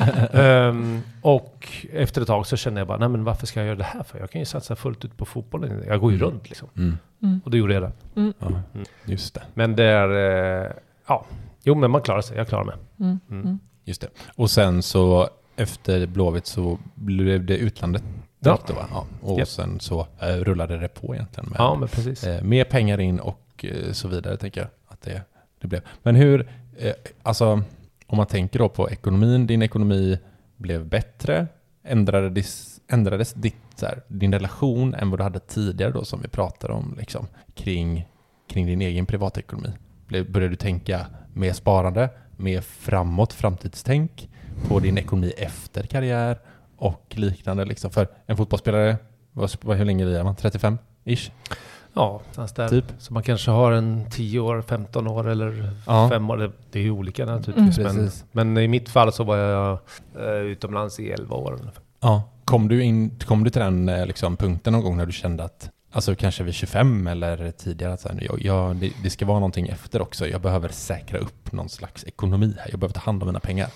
F: Ehm, och efter ett tag så kände jag bara, nej men varför ska jag göra det här för? Jag kan ju satsa fullt ut på fotbollen. Jag går ju
D: Mm.
F: runt liksom.
D: Mm.
E: Mm.
F: Och det gjorde jag det.
E: Mm.
D: Ja. Just det.
F: Men det är, eh, ja, jo men man klarar sig. Jag klarar mig.
E: Mm.
F: Mm.
E: Mm.
D: Just det. Och sen så efter Blåvitt så blev det utlandet.
F: Ja.
D: direkt då, va? Ja. Och
F: Japp.
D: sen så eh, rullade det på egentligen med
F: Ja, men precis.
D: eh, mer pengar in och eh, så vidare, tänker jag att det, det blev. Men hur, eh, alltså om man tänker då på ekonomin, din ekonomi blev bättre, ändrades, ändrades ditt, så här, din relation än vad du hade tidigare då, som vi pratade om liksom, kring, kring din egen privatekonomi. Blev, började du tänka mer sparande, mer framåt, framtidstänk på din ekonomi efter karriär och liknande liksom. För en fotbollsspelare, vad, vad, hur länge är man? trettiofem-ish?
F: Ja, någonstans där.
D: Typ.
F: Så man kanske har en tio år, femton år eller
D: Ja.
F: fem år. Det- Det är ju olika naturligtvis.
D: Mm.
F: Men,
D: Precis.
F: men i mitt fall så var jag eh, utomlands i elva år. ungefär.
D: Ja, Kom du, in, kom du till den liksom, punkten någon gång när du kände att, alltså kanske vid tjugofem eller tidigare, att så här, jag, jag, det, det ska vara någonting efter också. Jag behöver säkra upp någon slags ekonomi här. Jag behöver ta hand om mina pengar.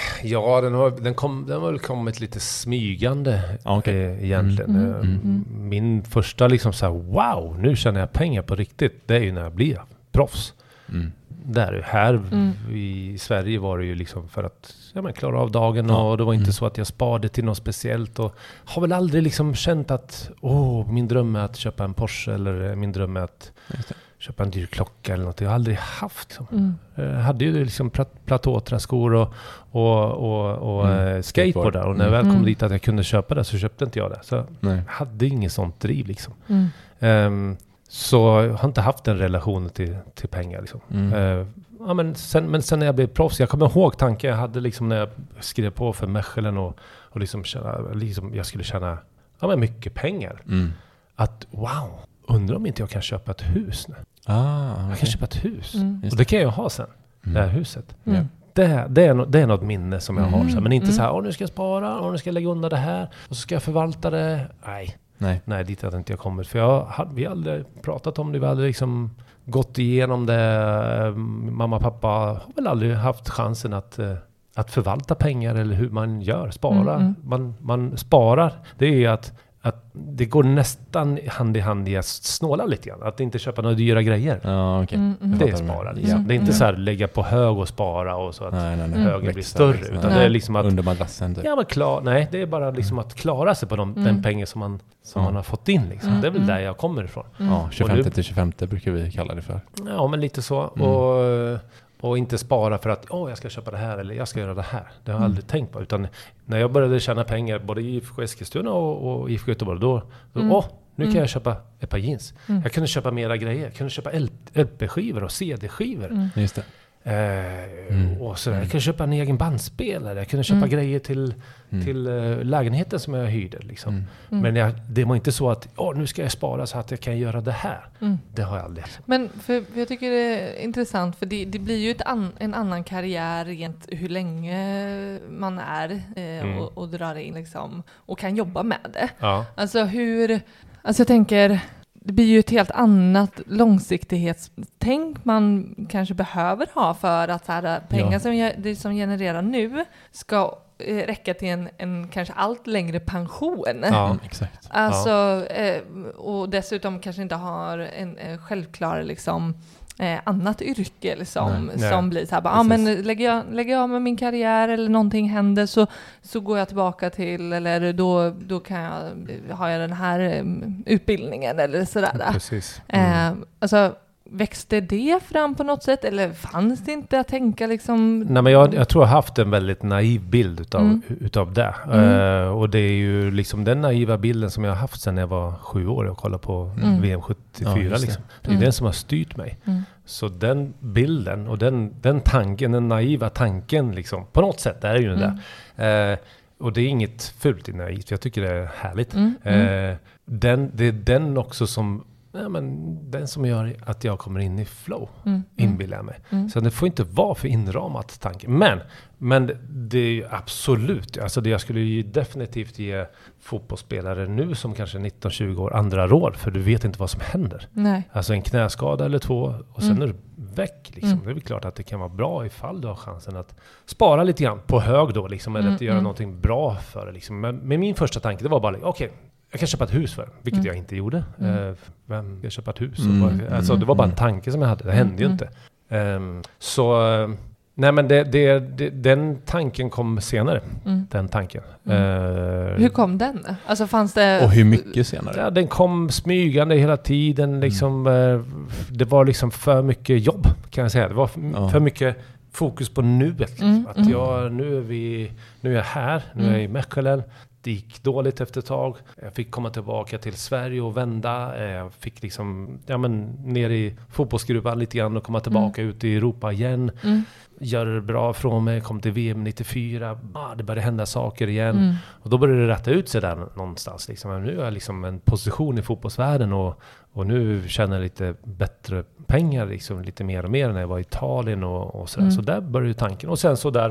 F: Ja, den har, den kom, den har väl kommit lite smygande
D: okay.
F: eh, egentligen.
E: Mm, mm, mm.
F: Min första liksom så här, wow, nu tjänar jag pengar på riktigt. Det är ju när jag blir proffs. Mm. Där, här mm. i Sverige var det ju liksom för att ja, men klara av dagen ja. och det var inte mm. så att jag sparade till något speciellt och har väl aldrig liksom känt att åh, min dröm är att köpa en Porsche eller min dröm är att köpa en dyr klocka eller något. Jag har aldrig haft. Liksom. Mm. Jag hade ju liksom plat- platåträskor och, och, och, och mm. skateboard där och när jag väl kom mm. dit att jag kunde köpa det så köpte inte jag det. Så Nej. jag hade inget sånt driv liksom. Mm. Um, Så jag har inte haft en relation till, till pengar. Liksom. Mm. Uh, ja, men, sen, men sen när jag blev proffs, jag kommer ihåg tanken jag hade liksom när jag skrev på för Mechelen och, och liksom tjäna, liksom jag skulle tjäna ja, men mycket pengar. Mm. Att wow, undrar om inte jag kan köpa ett hus nu. Ah, okay. Jag kan köpa ett hus. Mm. Och det kan jag ha sen, mm. det här huset. Mm. Det, det, är no, det är något minne som jag mm. har. Så här, men inte mm. så här, åh, nu ska jag spara, åh, nu ska jag lägga undan det här och så ska jag förvalta det. Nej. Nej. Nej, dit hade inte jag kommit. För jag hade, vi hade pratat om det. Vi hade liksom gått igenom det. Mamma och pappa har väl aldrig haft chansen att, att förvalta pengar eller hur man gör. Spara. Mm, mm. Man, man sparar. Det är att, att det går nästan hand i hand i att snåla lite grann. Att inte köpa några dyra grejer. Ja, okay. mm, mm. Det är spara. Liksom. Mm, det är inte mm. så här lägga på hög och spara och så att nej, nej, nej. högen mm. blir större. Växa, utan nej. det är liksom att... Under madrassen. Typ. Ja, men klar, nej, det är bara liksom att klara sig på de, mm. den pengar som man, som mm. man har fått in. Liksom. Mm. Det är väl där jag kommer ifrån. Mm.
D: Ja, tjugofem till tjugofem brukar vi kalla det för.
F: Ja, men lite så. Mm. Och... Och inte spara för att åh, jag ska köpa det här eller jag ska göra det här. Det har jag mm. aldrig tänkt på. Utan när jag började tjäna pengar både i I F K Eskilstuna och, och I F K Göteborg, då, då mm. åh, nu kan mm. jag köpa ett par jeans. Mm. Jag kunde köpa mera grejer. Jag kunde köpa L P-skivor och C D-skivor. Mm. Just det. Eh, mm. och så mm. Jag kunde köpa en egen bandspelare. Jag kunde köpa mm. grejer till, mm. till uh, lägenheten som jag hyrde. Liksom. Mm. Mm. Men jag, det var inte så att åh, nu ska jag spara så att jag kan göra det här. Mm. Det har jag aldrig.
E: Men för, för jag tycker det är intressant för det, det blir ju ett an, en annan karriär rent hur länge man är eh, mm. och, och drar in liksom, och kan jobba med det. Ja. Alltså hur, alltså jag tänker... Det blir ju ett helt annat långsiktighetstänk man kanske behöver ha för att så här, pengar ja. som, det som genererar nu ska eh, räcka till en, en kanske allt längre pension.
F: Ja, exakt.
E: Alltså, ja. eh, och dessutom kanske inte har en eh, självklar liksom, eh, annat yrke liksom, nej, som nej. blir så här, bara, ah, men lägger jag, lägger jag med min karriär eller någonting händer så, så går jag tillbaka till eller då, då kan jag, har jag den här um, utbildningen eller sådär.
F: Precis. Mm.
E: Eh, alltså, växte det fram på något sätt eller fanns det inte att tänka liksom?
F: Nej, men jag, jag tror jag har haft en väldigt naiv bild utav, mm. utav det. Mm. Uh, och det är ju liksom den naiva bilden som jag har haft sedan jag var sju år och kollade på mm. V M sjuttiofyra. Ja, det. Liksom. det är mm. den som har styrt mig. Mm. Så den bilden och den, den tanken, den naiva tanken liksom, på något sätt, det är ju mm. det. Uh, och det är inget fult i naivt. Jag tycker det är härligt. Mm. Uh, den, det är den också som ja, men den som gör att jag kommer in i flow, mm. inbillar jag mig. Mm. Så det får inte vara för inramat tanken. Men, men det är ju absolut, alltså det jag skulle ju definitivt ge fotbollsspelare nu som kanske nitton tjugo år andra råd, för du vet inte vad som händer.
E: Nej.
F: Alltså en knäskada eller två och sen mm. är du väck. Liksom. Mm. Det är väl klart att det kan vara bra ifall du har chansen att spara lite grann på hög då, liksom, eller mm. att göra mm. någonting bra för det. Liksom. Men, men min första tanke, det var bara, okej, okay, jag kan köpa ett hus för, vilket mm. jag inte gjorde. Mm. Uh, vem ska köpa ett hus? Mm. Bara, alltså, det var bara en tanke som jag hade. Det hände mm. ju inte. Um, så, uh, nej men det, det, det, den tanken kom senare. Mm. Den tanken.
E: Mm. Uh, hur kom den? Alltså fanns det...
D: Och hur mycket senare?
F: Ja, den kom smygande hela tiden. Liksom, mm. uh, det var liksom för mycket jobb, kan jag säga. Det var för, ja. för mycket fokus på nuet. Mm. Att jag, nu, är vi, nu är jag här, nu mm. är jag i Mechelen. Det gick dåligt efter ett tag. Jag fick komma tillbaka till Sverige och vända. Jag fick liksom, ja men, ner i fotbollsgruvan lite grann och komma tillbaka mm. ut i Europa igen. Mm. Gör det bra från mig. Kom till V M nittiofyra. Ah, det började hända saker igen. Mm. Och då började det rätta ut sig där någonstans. Liksom. Nu har jag liksom en position i fotbollsvärlden och, och nu tjänar jag lite bättre pengar. Liksom, lite mer och mer när jag var i Italien och, och sådär. Mm. Så där började tanken. Och sen så där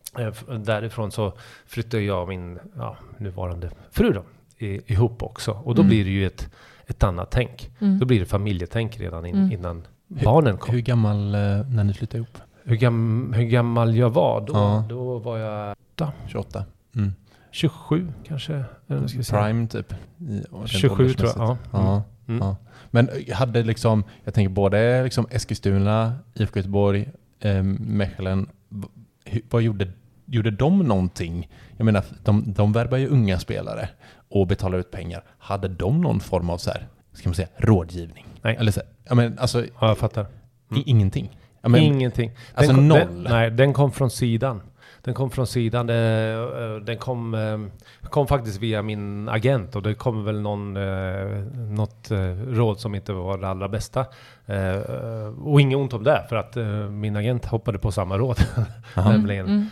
F: Eh, därifrån så flyttade jag och min ja, nuvarande fru då, i, ihop också. Och då mm. blir det ju ett, ett annat tänk. Mm. Då blir det familjetänk redan in, mm. innan hur, barnen kom.
D: Hur gammal eh, när ni flyttade ihop?
F: Hur, gam, hur gammal jag var då? Ja. Då var jag åtta.
D: tjugoåtta. Mm.
F: tjugosju kanske. Eller ska vi
D: Prime typ.
F: I, tjugosju tror jag. Ja.
D: Ja. Mm. Ja. Men hade liksom, jag tänker både liksom Eskilstuna, I F K Göteborg, eh, Mechelen. Hur, vad gjorde, gjorde de någonting? Jag menar, de, de värvar ju unga spelare och betalar ut pengar. Hade de någon form av så här, ska man säga, rådgivning?
F: Nej.
D: Eller så här, jag menar, alltså,
F: ja, jag fattar.
D: Mm. Ingenting.
F: Jag menar, ingenting.
D: Alltså
F: den,
D: noll.
F: Den, nej, den kom från sidan. Den kom från sidan. Det, den kom, kom faktiskt via min agent och det kom väl någon, något råd som inte var det allra bästa. Och inget ont om det, för att min agent hoppade på samma råd. Nämligen. Mm.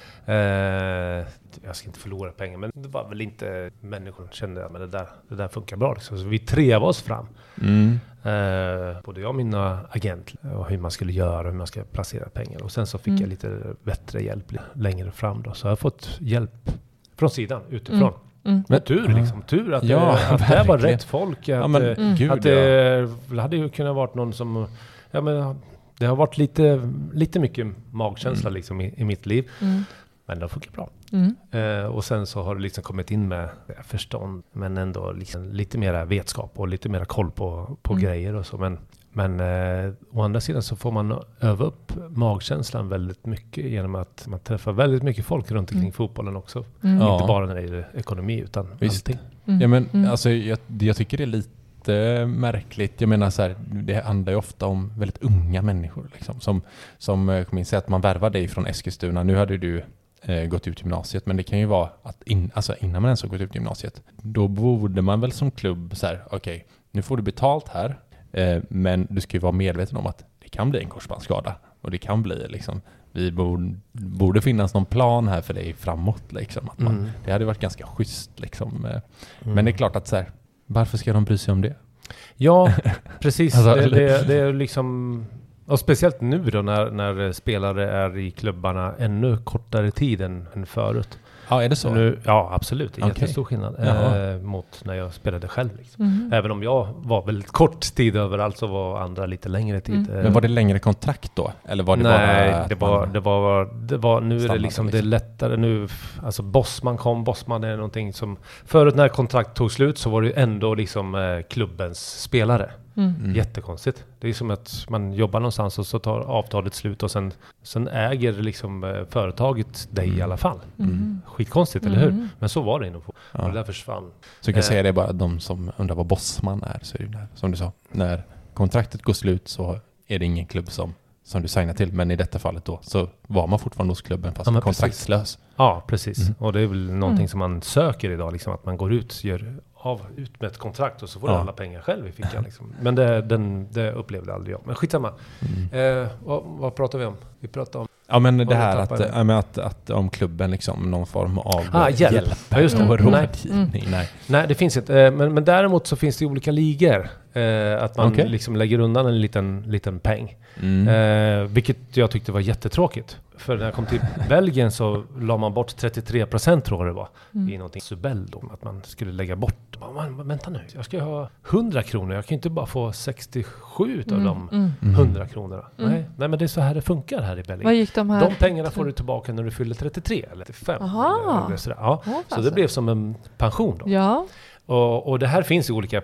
F: Mm. Jag ska inte förlora pengar, men det var väl inte människor kände att det där, det där funkar bra. Liksom. Så vi trevade oss fram. Mm. Eh, både jag och mina agent och hur man skulle göra, hur man ska placera pengar. Och sen så fick mm. jag lite bättre hjälp längre fram då. Så jag har fått hjälp från sidan, utifrån. Mm. Mm. Men tur liksom, tur att,
D: ja,
F: det, att det var rätt folk. Att,
D: ja, men, mm. Gud,
F: att det, det hade ju kunnat varit någon som, ja men det har varit lite, lite mycket magkänsla mm. liksom i, i mitt liv. Mm. Men det funkar bra. Mm. Eh, och sen så har det liksom kommit in med förstånd, men ändå liksom lite mera vetskap och lite mera koll på, på mm. grejer och så. Men, men eh, å andra sidan så får man öva upp magkänslan väldigt mycket genom att man träffar väldigt mycket folk runt omkring mm. fotbollen också. Mm. Inte ja. bara när det är ekonomi, utan
D: Visst.
F: allting.
D: Mm. Ja, men mm. alltså, jag, jag tycker det är lite märkligt. Jag menar så här, det handlar ju ofta om väldigt unga människor liksom, som, som kommer in, säga att man värvar dig från Eskilstuna. Nu hade du eh, gått ut gymnasiet, men det kan ju vara att in, alltså innan man ens har gått ut gymnasiet, då borde man väl som klubb så här, okej, okay, nu får du betalt här, eh, men du ska ju vara medveten om att det kan bli en korsbandsskada och det kan bli liksom, vi borde, borde finnas någon plan här för dig framåt liksom, att man, mm. det hade varit ganska schysst liksom, eh, mm. men det är klart att så här, varför ska de bry sig om det?
F: Ja, precis. alltså, det, det, det är liksom, och speciellt nu då när, när spelare är i klubbarna ännu kortare tid än, än förut.
D: Ja, är det så?
F: Nu, ja, absolut. Det är okay. jättestor skillnad eh, mot när jag spelade själv. Liksom. Mm. Även om jag var väldigt kort tid överallt så var andra lite längre tid. Mm.
D: Eh. Men var det längre kontrakt då? Eller var det
F: Nej,
D: bara
F: det var, det var, det var, nu är det liksom, liksom det är lättare nu. Alltså Bosman kom, Bosman är någonting som, förut när kontrakt tog slut så var det ändå liksom eh, klubbens spelare. Mm. Jättekonstigt. Det är som att man jobbar någonstans och så tar avtalet slut och sen, sen äger liksom eh, företaget dig mm. i alla fall. Mm. Skitkonstigt, mm. eller hur? Men så var det inom fotboll. Ja. Och det där försvann.
D: Så jag kan eh. säga det bara, de som undrar vad Bosman är, så är det där, som du sa. När kontraktet går slut så är det ingen klubb som, som du signar till. Men i detta fallet då så var man fortfarande hos klubben fast ja, kontraktslös.
F: Precis. Ja, precis. Mm. Och det är väl någonting mm. som man söker idag. Liksom, att man går ut, gör av, ut med ett kontrakt och så får ja. du alla pengar själv i fickan. Liksom. Men det, den, det upplevde aldrig jag. Men skitsamma. Mm. Eh, vad, vad pratar vi om? Vi pratar om...
D: Ja, men det här att, äh, med att, att om klubben liksom någon form av
F: ah, hjälp. hjälp. Ja, just det.
D: Och
F: mm. Nej. Nej. Nej, det finns inte. Eh, men, men däremot så finns det olika ligor. Eh, att man okay. liksom lägger undan en liten, liten peng. Mm. Eh, vilket jag tyckte var jättetråkigt. För när jag kom till Belgien så la man bort trettiotre procent tror jag det var. Mm. I någonting Subel då. Att man skulle lägga bort. Man, vänta nu, jag ska ha hundra kronor. Jag kan inte bara få sextiosju av mm. de mm. hundra kronorna. Mm. Nej, nej, men det är så här det funkar här i Belgien.
E: Vad gick de här?
F: De pengarna får du tillbaka när du fyller trettiotre eller trettiofem. Aha. Eller så ja. Oh, så det blev som en pension då.
E: Ja.
F: Och, och det här finns i olika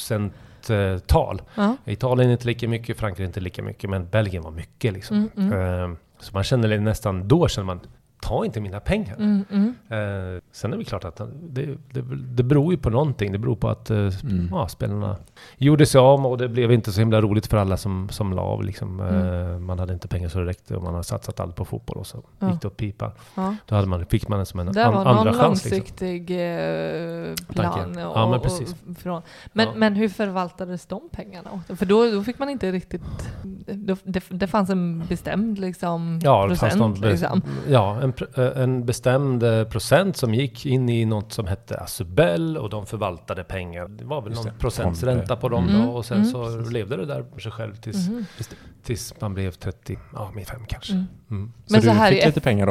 F: procenttal.
E: Ja.
F: Italien är inte lika mycket, Frankrike är inte lika mycket, men Belgien var mycket liksom.
E: Mm, mm.
F: Uh, så man känner nästan, då känner man, ta inte mina pengar.
E: Mm, mm.
F: Uh, sen är det klart att det, det, det beror ju på någonting. Det beror på att uh, mm. ja, spelarna gjorde sig av och det blev inte så himla roligt för alla som, som la av. Liksom. Mm. Uh, man hade inte pengar så det räckte och man har satsat allt på fotboll och så
E: ja.
F: gick det åt pipa.
E: Ja.
F: Då hade man, fick man det som en
E: det
F: an,
E: var
F: andra
E: någon
F: chans.
E: långsiktig liksom. plan. Och,
F: ja, men precis.
E: Och från. Men, ja. men hur förvaltades de pengarna? För då, då fick man inte riktigt... Då, det, det fanns en bestämd liksom,
F: ja,
E: procent.
F: Någon,
E: liksom.
F: Ja, en, en bestämd procent som gick in i något som hette Asubel och de förvaltade pengar. Det var väl Just någon det. procentsränta på dem mm. då, och sen mm. så levde det där på sig själv tills, mm. tills man blev trettio, ja, med fem kanske. Mm.
D: Mm. Så Men du så här fick lite pengar då?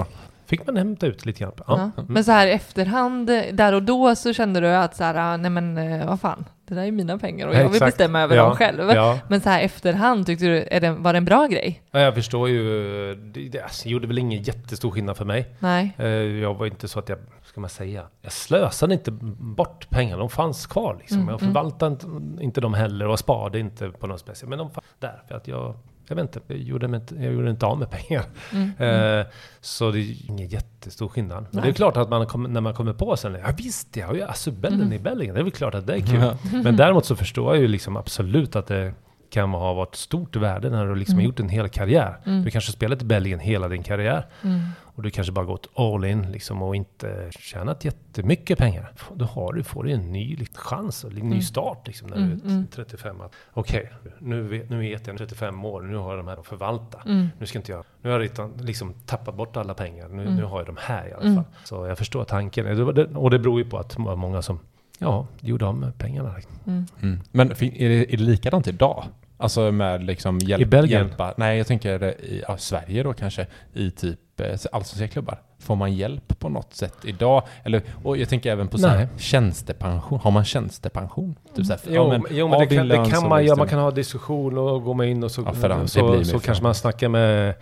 F: fick man hämta ut lite grann. Ja.
E: Ja.
F: Mm.
E: Men så här i efterhand, där och då så kände du att så här, nej men vad fan, det där är mina pengar och jag vill
F: Exakt.
E: bestämma över
F: Ja.
E: dem själv.
F: Ja.
E: Men så här efterhand, tyckte du, är det, var det en bra grej?
F: Ja, jag förstår ju, det, det alltså, gjorde väl ingen jättestor skillnad för mig.
E: Nej.
F: Eh, jag var inte så att jag, ska man säga, jag slösade inte bort pengar, de fanns kvar liksom.
E: Mm,
F: jag förvaltade inte, inte dem heller och sparade inte på något speciellt, men de fanns där för att jag Jag vet inte, jag gjorde, med, jag gjorde inte av med pengar. Mm, mm. Eh, så det är ingen jättestor skillnad. Men Nej. det är klart att man kom, när man kommer på sen, ja visst, jag har ju Asubellen mm. i Belgien, det är väl klart att det är kul. Mm. Men däremot så förstår jag ju liksom absolut att det kan ha varit stort värde när du liksom mm. har gjort en hel karriär. Mm. Du kanske spelat i Belgien hela din karriär. Mm. Och du kanske bara gått all in liksom, och inte tjänat jättemycket pengar. Då har du, får du en ny liksom, chans och en ny mm. start liksom, när mm. du är trettiofem. Okej, okay, nu, vet, nu vet jag trettiofem år, nu har jag de här att förvalta. Mm. Nu ska inte jag, nu har jag redan liksom, tappat bort alla pengar. Nu, mm. nu har jag de här i alla fall. Mm. Så jag förstår tanken. Och det beror ju på att det var många som ja, gjorde av med pengarna. Mm.
D: Mm. Men är det, är det likadant idag? Alltså med liksom hjälp,
F: I Belgien?
D: Hjälpa. Nej, jag tänker i ja, Sverige då kanske i typ allsvenska klubbar. Får man hjälp på något sätt idag? Eller, och jag tänker även på så här, tjänstepension. Har man tjänstepension? Typ så här,
F: jo,
D: ja, men,
F: jo, men det kan, det kan man göra. Man kan ha diskussion och gå med in och så, ja, för så, så kanske man snackar med,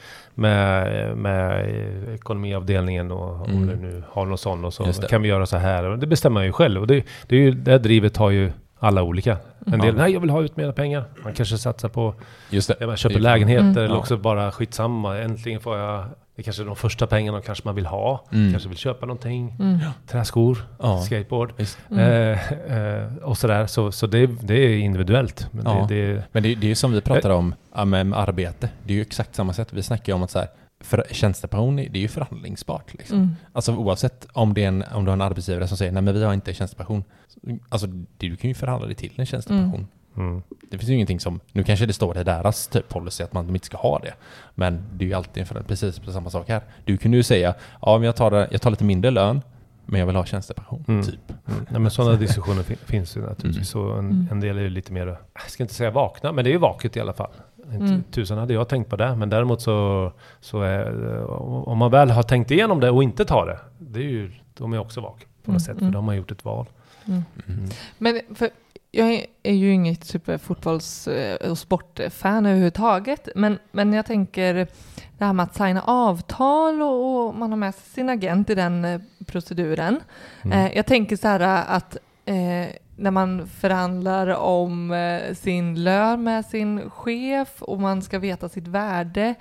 F: med, med ekonomiavdelningen och mm. om det nu har någon sån och så kan vi göra så här. Det bestämmer man ju själv. Och det, det, är ju, det här drivet har ju alla olika. En del, ja. nej jag vill ha ut mer pengar. Man kanske satsar på,
D: just det.
F: Ja, man köper lägenheter mm. eller ja. också bara skitsamma. Äntligen får jag, det kanske är de första pengarna kanske man vill ha. Mm. Kanske vill köpa någonting. Mm. Träskor, ja. skateboard. Mm. Eh, eh, och sådär. Så, så det, det är individuellt. Men,
D: ja.
F: det, det,
D: men det, det är ju som vi pratar om ja, med arbete. Det är ju exakt samma sätt. Vi snackar ju om att så här, för tjänstepension, det är ju förhandlingsbart. Liksom. Mm. Alltså oavsett om, det är en, om du har en arbetsgivare som säger nej men vi har inte tjänstepension. Alltså du kan ju förhandla dig till en tjänstepension. Mm. Mm. Det finns ju ingenting som, nu kanske det står i deras typ policy att man inte ska ha det. Men det är ju alltid för precis på samma sak här. Du kunde ju säga, ja men jag tar, jag tar lite mindre lön men jag vill ha tjänstepension, mm. typ.
F: Mm. Ja, men sådana diskussioner fin- finns ju naturligtvis. Mm. Så en, en del är ju lite mer, jag ska inte säga vakna, men det är ju vaket i alla fall. Inte mm. tusen hade jag tänkt på det, men däremot så, så är, om man väl har tänkt igenom det och inte tar det, det är ju, de är också vaken på något mm. sätt, för de har gjort ett val.
E: Mm. Mm. Men för jag är ju inget superfotbolls- och sportfan överhuvudtaget, men, men jag tänker det här med att signa avtal och, och man har med sin agent i den proceduren. Mm. Eh, jag tänker så här att eh, när man förhandlar om eh, sin lön med sin chef och man ska veta sitt värde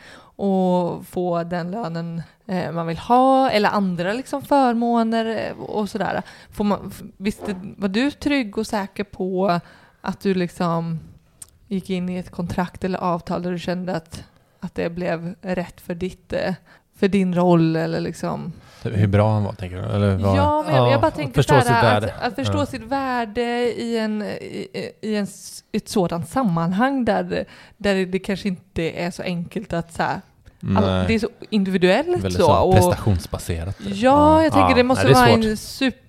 E: och få den lönen eh, man vill ha eller andra liksom förmåner och sådär. Får man, visst, var du trygg och säker på att du liksom gick in i ett kontrakt eller avtal där du kände att, att det blev rätt för ditt eh, för din roll eller liksom...
D: Hur bra han var, tänker du? Eller var...
E: Ja, men jag, jag bara tänker så här, att, att förstå
F: ja.
E: sitt värde i, en, i, i en, ett sådant sammanhang där, där det kanske inte är så enkelt att så här, all, det är så individuellt.
D: Väldigt
E: så,
D: så
E: och,
D: prestationsbaserat.
E: Ja, jag tänker
F: ja,
E: det måste
F: nej, det
E: vara en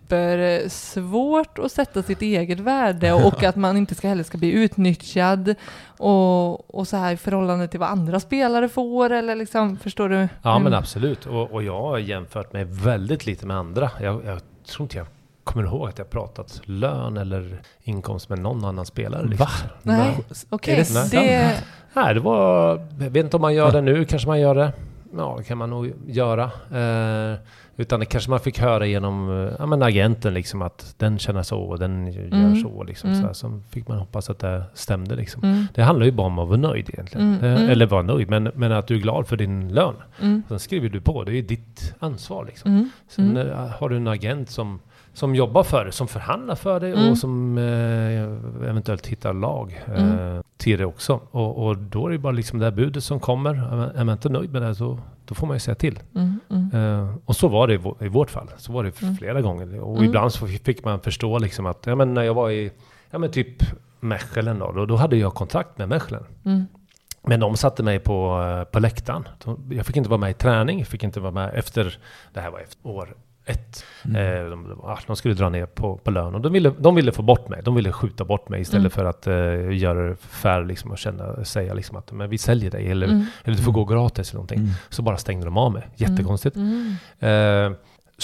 E: supersvårt att sätta sitt eget värde och att man inte ska heller ska bli utnyttjad och, och så här i förhållande till vad andra spelare får eller liksom, förstår du?
F: Ja,
E: mm.
F: men absolut. Och, och jag har jämfört mig väldigt lite med andra. Jag, jag tror inte jag kommer ihåg att jag pratat lön eller inkomst med någon annan spelare. Liksom.
E: Va? Nej, okej. Okay.
F: Det,
E: det...
F: Nej, det var... Jag vet inte om man gör det nu, kanske man gör det. Ja, det kan man nog göra. Eh, utan det kanske man fick höra genom ja, men agenten liksom, att den känner så och den gör mm. så. Liksom, mm. så, här, så fick man hoppas att det stämde. Liksom. Mm. Det handlar ju bara om att vara nöjd egentligen. Mm. Eh, eller vara nöjd, men, men att du är glad för din lön. Mm. Sen skriver du på, det är ju ditt ansvar. Liksom. Mm. Sen mm. har du en agent som som jobbar för det, som förhandlar för det mm. och som eh, eventuellt hittar lag eh, mm. till det också. Och, och då är det bara liksom det här budet som kommer. Är man inte nöjd med det så då får man ju säga till. Mm. Mm. Eh, och så var det i, v- i vårt fall. Så var det mm. flera gånger. Och mm. ibland så fick man förstå liksom att ja, men när jag var i ja, men typ Mechelen då, då, då hade jag kontakt med Mechelen. Mm. Men de satte mig på, på läktaren. Jag fick inte vara med i träning. Jag fick inte vara med efter, det här var efter år ett.
D: Mm.
F: Eh, de, de skulle dra ner på, på lön och de ville, de ville få bort mig. De ville skjuta bort mig istället mm. för att eh, göra det fair liksom, och känna, säga liksom, att men vi säljer dig eller, mm. eller du får gå gratis eller någonting. Mm. Så bara stängde de av mig. Jättekonstigt. Mm. Eh,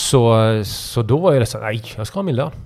F: så, så då var det så nej, jag ska ha min lön.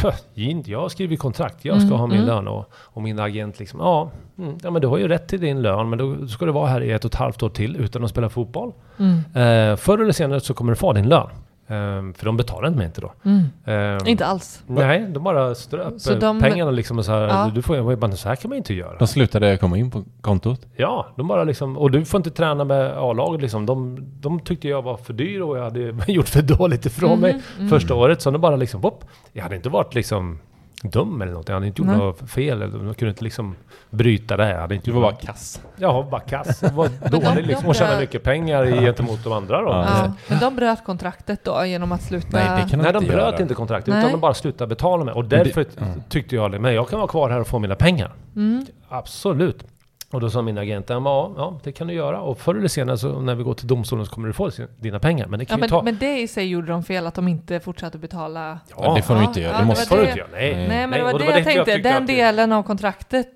F: Jag har skrivit kontrakt, jag ska mm, ha min mm. lön och, och min agent liksom, ja, mm, ja men du har ju rätt till din lön, men då ska du vara här i ett och ett halvt år till utan att spela fotboll. Mm. Eh, förr eller senare så kommer du få din lön. Um, för de betalar inte mig inte då.
E: Mm.
F: Um,
E: inte alls.
F: Nej, de bara ströp så de, pengarna liksom och så här, ja. du får bara så här kan man inte göra.
D: De slutade komma in på kontot?
F: Ja, de bara liksom, och du får inte träna med A-laget liksom. De, de tyckte jag var för dyr och jag hade gjort för dåligt ifrån mm, mig mm. första året. Så de bara liksom, whoop, jag hade inte varit liksom dum eller något. Jag hade inte gjort Nej. något fel. Eller, de kunde inte liksom bryta det här. Jag hade inte
D: du var bara kass.
F: Ja, bara kass. Jag var dålig liksom och tjänade mycket pengar gentemot de andra då.
E: Ja. Men de bröt kontraktet då genom att sluta...
F: Nej, det kan Nej de bröt göra. inte kontraktet Nej. utan de bara slutade betala mig. Och därför det, mm. tyckte jag det. Men jag kan vara kvar här och få mina pengar. Mm. Absolut. Och då sa min agent, ja, ja, det kan du göra. Och förr eller senare så när vi går till domstolen så kommer du få dina pengar. Men det kan
E: ja,
F: vi
E: men,
F: ta.
E: Men det i sig gjorde de fel att de inte fortsatte betala.
D: Ja, det får de inte göra.
E: Ja,
D: det måste
E: det
F: får du inte göra. Nej,
E: nej, nej men det var, det, det var jag tänkte. Jag Den delen av kontraktet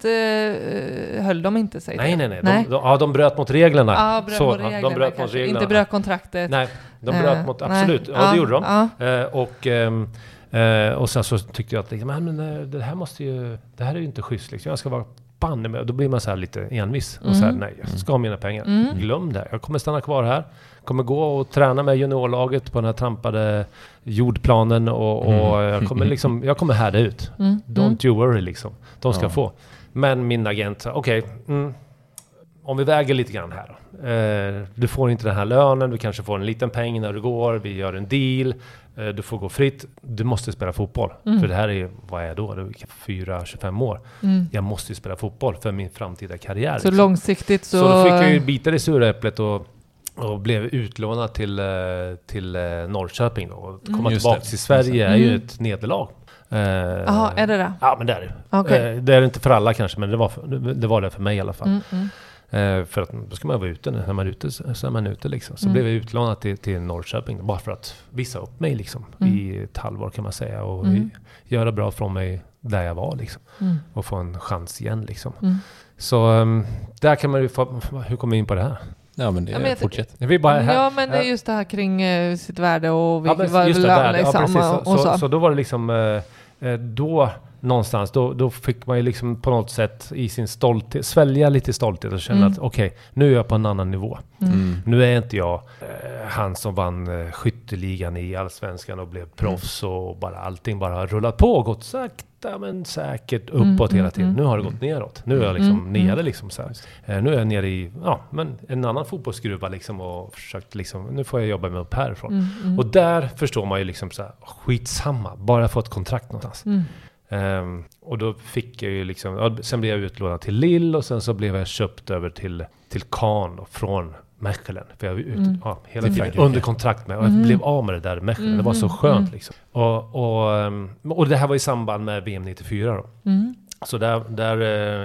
E: uh, höll de inte sig
F: nej, nej, nej, nej. De, de, ja, de bröt mot reglerna.
E: Ja, bröt
F: så,
E: mot reglerna,
F: de bröt mot reglerna.
E: Inte bröt kontraktet.
F: Nej, de bröt uh, mot, absolut. Nej. Ja, det gjorde de. Uh. Uh, och... Um, uh, och sen så tyckte jag att liksom, men, det här måste ju... Det här är ju inte schysst. Liksom. Jag ska vara... Med. Då blir man så här lite envis och mm. så här, nej, jag ska ha mina pengar. Mm. Glöm det. Jag kommer stanna kvar här. Kommer gå och träna med juniorlaget på den här trampade jordplanen och, och mm. jag kommer liksom, jag kommer härda ut. Mm. Don't you worry liksom. De ska ja. få. Men min agent sa, okej, okay, mm, om vi väger lite grann här då. Eh, du får inte den här lönen, du kanske får en liten peng när du går, vi gör en deal. Du får gå fritt. Du måste spela fotboll. Mm. För det här är, vad är jag då? Det är fyra till tjugofem år. Mm. Jag måste ju spela fotboll för min framtida karriär.
E: Så liksom. långsiktigt så...
F: Så då fick jag ju bita det sura äpplet och, och blev utlånad till, till Norrköping. Då. Och komma mm. tillbaka till Sverige mm. är ju ett nederlag.
E: Jaha, uh, är det det?
F: Ja, men det är det.
E: Okay.
F: Uh, det är inte för alla kanske, men det var, det var det för mig i alla fall. Mm, mm. Uh, för att då ska man vara ute när man är ute, så är man ute liksom. Så mm. blev jag utlånad till, till Norrköping bara för att visa upp mig liksom mm. i ett halvår kan man säga och mm. göra bra från mig där jag var liksom mm. och få en chans igen liksom. Mm. Så um, där kan man ju få, hur kommer vi in på det här?
D: Ja men det är ja, fortsätt.
F: Vi bara här,
E: ja men det är just det här kring uh, sitt värde och vilket
F: ja,
E: var lön liksom.
F: Ja, precis.
E: Och, och så.
F: Så, så då var det liksom uh, då någonstans, då, då fick man ju liksom på något sätt i sin stolthet, svälja lite stolthet och känna mm. att okej, okay, nu är jag på en annan nivå. Mm. Nu är inte jag eh, han som vann eh, skytteligan i Allsvenskan och blev proffs mm. och bara allting bara har rullat på och gått sakta men säkert uppåt mm. hela tiden. Mm. Nu har det gått neråt. Nu är jag liksom mm. nere liksom så här. Eh, nu är jag nere i ja, men en annan fotbollsskruva liksom och försökt liksom, nu får jag jobba mig upp härifrån. Mm. Mm. Och där förstår man ju liksom så här, skitsamma, bara få ett kontrakt någonstans. Mm. Um, och då fick jag ju liksom, ja, sen blev jag utlånad till Lille och sen så blev jag köpt över till, till Caen och från Mechelen. För jag var ute, mm. ja, hela tiden under kontrakt med och jag mm. blev av med det där Mechelen. Mm. Det var så skönt mm. liksom. Och, och, um, och det här var i samband med V M nittiofyra då. Mm. Så där, där,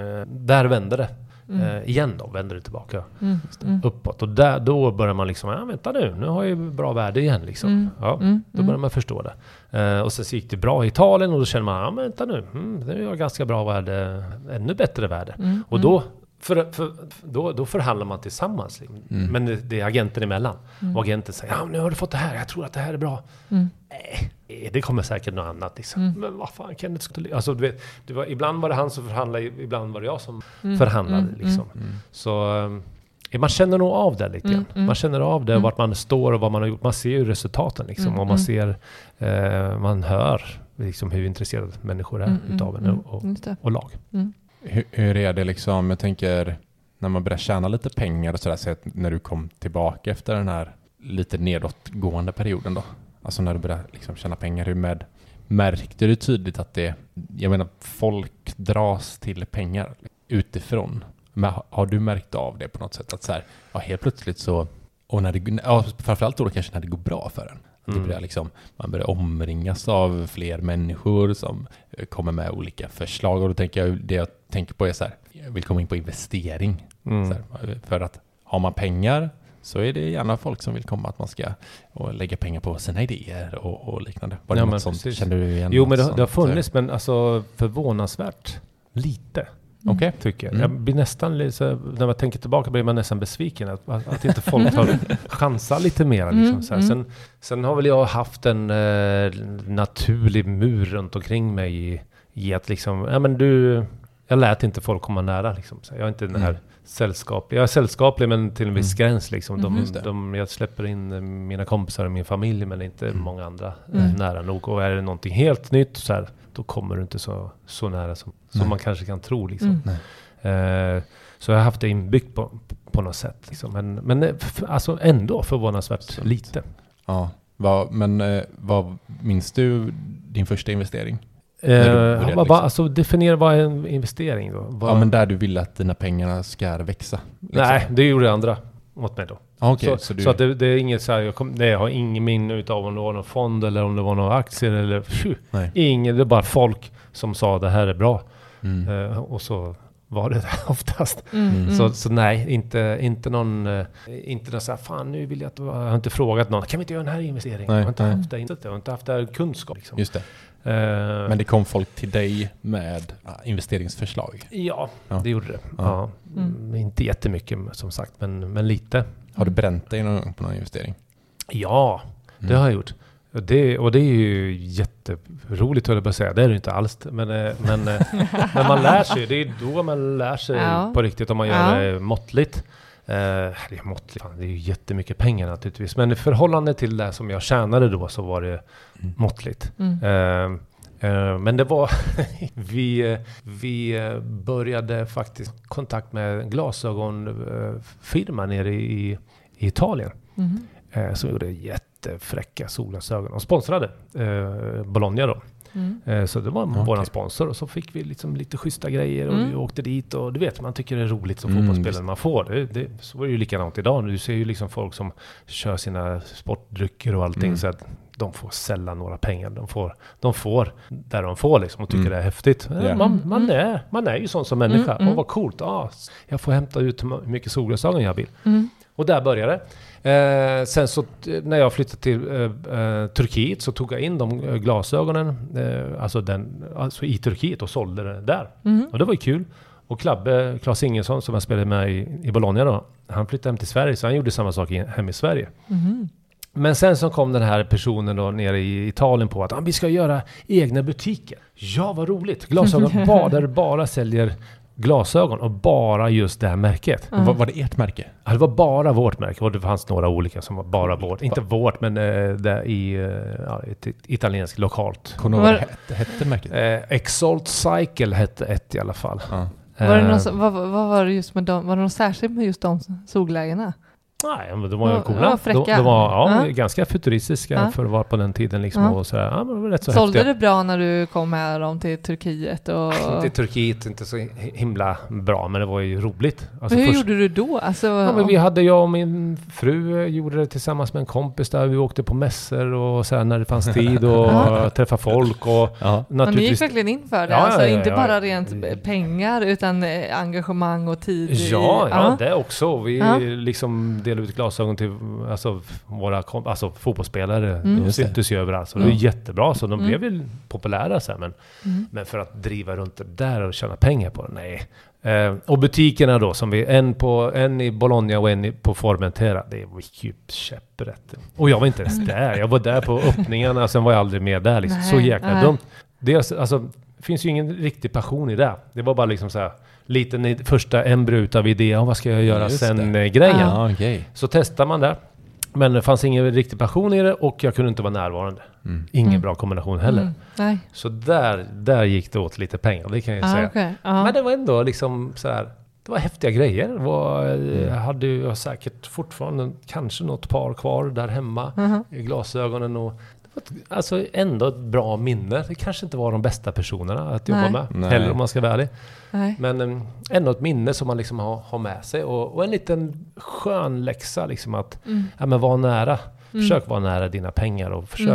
F: där vände det. Mm. Uh, igen då, vänder det tillbaka mm. Mm. uppåt. Och där, då börjar man liksom, ja vänta nu, nu har jag ju bra värde igen liksom. Mm. Ja,
E: mm.
F: då börjar man förstå det. Uh, och sen så gick det bra i Italien och då känner man, ja men vänta nu, mm, det är ganska bra värde, ännu bättre värde. Mm. Och då, för, för, då, då förhandlar man tillsammans. Liksom. Mm. Men det, det är agenten emellan. Mm. Och agenten säger, ja nu har du fått det här, jag tror att det här är bra. Mm. Nej, det kommer säkert något annat liksom. Mm. Men vad fan kan det alltså, du vet, det var, ibland var det han som förhandlade, ibland var det jag som mm. förhandlade mm. liksom. Mm. Så um, man känner nog av det lite grann. Mm. Man känner av det, mm. vart man står och vad man har gjort. Man ser ju resultaten liksom. Mm. Och man ser, eh, man hör liksom hur intresserade människor är mm. utav en och, och lag.
E: Mm.
D: Hur, hur är det liksom, jag tänker när man börjar tjäna lite pengar och sådär, så att när du kom tillbaka efter den här lite nedåtgående perioden då, alltså när du började liksom tjäna pengar, hur med, märkte du tydligt att det, jag menar folk dras till pengar utifrån, men har du märkt av det på något sätt att så här, ja helt plötsligt så, och när det, ja, framförallt då kanske när det går bra för en. Mm. Det börjar liksom, man börjar omringas av fler människor som kommer med olika förslag. Och då tänker jag, det jag tänker på är så här, jag vill komma in på investering. Mm. Så här, för att har man pengar så är det gärna folk som vill komma att man ska och lägga pengar på sina idéer och, och liknande. Var det
F: Ja,
D: något
F: men
D: sånt?
F: precis.
D: Kände du igen?
F: Jo, men det,
D: sånt?
F: det har funnits, men alltså förvånansvärt lite.
D: Okej. Okay.
F: Tycker jag.
D: Mm.
F: Jag blir nästan lite, när man tänker tillbaka blir man nästan besviken att, att inte folk har chansat lite mer. Liksom,
E: Mm,
F: så här.
E: mm.
F: Sen, sen har väl jag haft en eh, naturlig mur runt omkring mig i, i att liksom, ja men du, jag lät inte folk komma nära liksom. Så jag är inte den här
D: Mm.
F: sällskaplig. Jag är sällskaplig men till en viss
D: Mm.
F: gräns liksom. De,
E: Mhm.
D: Just det.
F: de, jag släpper in eh, mina kompisar och min familj men inte
D: Mm.
F: många andra eh,
E: Mm.
F: nära nog. Och är det någonting helt nytt så här, då kommer du inte så, så nära som, som
D: Nej.
F: man kanske kan tro liksom.
E: Mm.
F: Eh, så jag har haft det inbyggt på, på något sätt. Liksom. Men, men eh, f- alltså ändå förvånansvärt
D: Sant.
F: lite.
D: Ja, vad, men eh, vad minns du din första investering?
F: Eh,
D: du började
F: vad,
D: liksom.
F: vad, alltså definiera vad är en investering då? Vad,
D: Ja, men där du vill att dina pengar ska växa. Liksom.
F: nej, det gjorde andra åt mig då.
D: Ah, okay,
F: så
D: så, du,
F: så att det, det är inget så här, jag, kom, nej, jag har ingen minne utav om det var någon fond eller om det var några aktier eller pju,
D: nej.
F: ingen, det är bara folk som sa det här är bra.
D: Mm.
F: Eh, och så var det där oftast.
E: Mm. Mm.
F: Så, så nej, inte, inte någon, eh, inte någon så här, fan nu vill jag att, jag har inte frågat någon, kan vi inte göra den här investeringen?
D: Nej,
F: jag har inte
D: nej.
F: haft det, inte, jag har inte haft det här kunskap liksom.
D: Just det.
F: Eh,
D: Men det kom folk till dig med ja, investeringsförslag?
F: ja,
D: Ja.
F: det gjorde det.
D: Ja.
F: Ja.
E: Mm.
F: Mm, inte jättemycket som sagt, men, men lite.
D: Har du bränt dig någon gång på någon investering?
F: Ja, det
D: Mm.
F: har jag gjort. Och det, och det är ju jätteroligt höll jag på att säga. Det är det inte alls. Men, eh, men, eh, men man lär sig. Det är då man lär sig
E: Ja.
F: på riktigt om man gör
E: Ja.
F: det måttligt. Eh, det är måttligt. Fan, det är ju jättemycket pengar naturligtvis. Men i förhållande till det som jag tjänade då så var det
D: Mm.
F: måttligt.
E: Mm.
F: Eh, eh, men det var... vi, eh, vi eh, började faktiskt kontakt med en glasögonfirma nere i, i Italien.
E: Mm.
F: Eh, som gjorde jättefräcka solglasögon och sponsrade eh, Bologna då.
E: Mm.
F: Eh, så det var
D: Okej.
F: våran sponsor och så fick vi liksom lite schyssta grejer och
E: Mm.
F: vi åkte dit och du vet, man tycker det är roligt som
D: Mm,
F: fotbollsspelare
D: just.
F: man får. Det, det, så är det ju likadant idag. Du ser ju liksom folk som kör sina sportdrycker och allting
D: Mm.
F: så att de får sällan några pengar. De får, de får där de får liksom och tycker
D: Mm.
F: det är häftigt. Eh,
D: Ja.
F: Man, man,
E: Mm.
F: är, man är ju sån som människa.
E: Mm, mm.
F: Åh, vad coolt. Ah, jag får hämta ut hur mycket solglasögon jag vill.
E: Mm.
F: Och där började det. Eh, sen så t- när jag flyttade till eh, eh, Turkiet så tog jag in de eh, glasögonen eh, alltså, den, alltså i Turkiet och sålde det där.
E: Mm.
F: Och det var ju kul. Och Klabbe, Claes Ingesson som jag spelade med i, i Bologna då, han flyttade hem till Sverige så han gjorde samma sak i, hem i Sverige.
E: Mm.
F: Men sen så kom den här personen då nere i Italien på att ah, vi ska göra egna butiker. Ja, vad roligt! Glasögon bara, där du bara säljer glasögon och bara just det här märket.
E: Mm.
D: Var, var det ert märke?
F: Ja, det var bara vårt märke och det fanns några olika som var bara vårt. Inte vårt, men eh, det i eh, ja, ett, ett italienskt lokalt.
D: Kommer du ihåg vad det hette, hette märket?
F: Eh, Exalt Cycle hette ett i alla fall.
D: Ja.
E: Var det
F: Eh,
E: någon, så- vad, vad var det just med dem? Var det något särskilt med just de sollägena?
F: Nej, men de var ju
E: Ja,
F: coola.
E: ja,
F: de,
E: fräcka.
F: de var ja,
E: Ja.
F: ganska futuristiska
E: Ja.
F: för att vara på den tiden liksom
E: Ja.
F: och sådär. Ja, men det var rätt så
E: Sålde
F: häftiga.
E: det bra när du kom med dem till Turkiet? Och...
F: Inte Turkiet, inte så himla bra, men det var ju roligt. Alltså
E: Men hur
F: först-
E: gjorde du då? Alltså,
F: Ja, men vi hade, jag och min fru gjorde det tillsammans med en kompis där. Vi åkte på mässor och så här när det fanns tid och
E: Ja.
F: träffa folk och
D: Ja.
E: men ni gick
F: naturligtvis...
E: verkligen in för det?
F: Ja, ja,
E: alltså,
F: ja,
E: inte
F: ja,
E: bara
F: ja.
E: rent pengar utan eh, engagemang och tid? i-
F: Ja, ja, det också. Vi
E: Ja.
F: liksom delade ut glasögon till alltså, våra kom- alltså, fotbollsspelare.
E: Mm.
F: De
D: Just det.
F: syntes ju överallt. Så det var
D: Ja.
F: jättebra. Så de
E: Mm.
F: blev ju populära sen. Men,
E: Mm.
F: men för att driva runt det där och tjäna pengar på det, nej. Eh, och butikerna då, som vi, en, på, en i Bologna och en i, på Formentera, det var ju käpprätt. Och jag var inte ens där. Jag var där på öppningarna, sen var jag aldrig med där. Liksom.
E: Nej,
F: Så jäkla
E: nej.
F: dumt. Det, är, alltså, det finns ju ingen riktig passion i det. Det var bara liksom så här, liten i- första embryo utav idé. Ja, vad ska jag göra
D: Just
F: sen
D: det.
F: eh, grejen?
D: Ja, okej.
F: Så testar man det. Men det fanns ingen riktig passion i det och jag kunde inte vara närvarande.
D: Mm.
F: Ingen
E: Mm.
F: bra kombination heller.
E: Mm. Nej.
F: Så där, där gick det åt lite pengar, det kan jag
E: Ah,
F: säga.
E: okay. ah.
F: Men det var ändå liksom så här, det var häftiga grejer. Det var,
D: Mm.
F: Jag hade ju säkert fortfarande kanske något par kvar där hemma.
E: Mhm.
F: I glasögonen och det var ett, alltså ändå ett bra minne. Det kanske inte var de bästa personerna att jobba
E: Nej.
F: med.
D: Nej.
F: Heller om man ska vara ärlig.
E: Nej.
F: Men äm, ändå ett minne som man liksom har, har med sig. Och, och en liten skön läxa liksom att
E: Mm.
F: ja, men var nära.
E: Mm.
F: Försök vara nära dina pengar och försök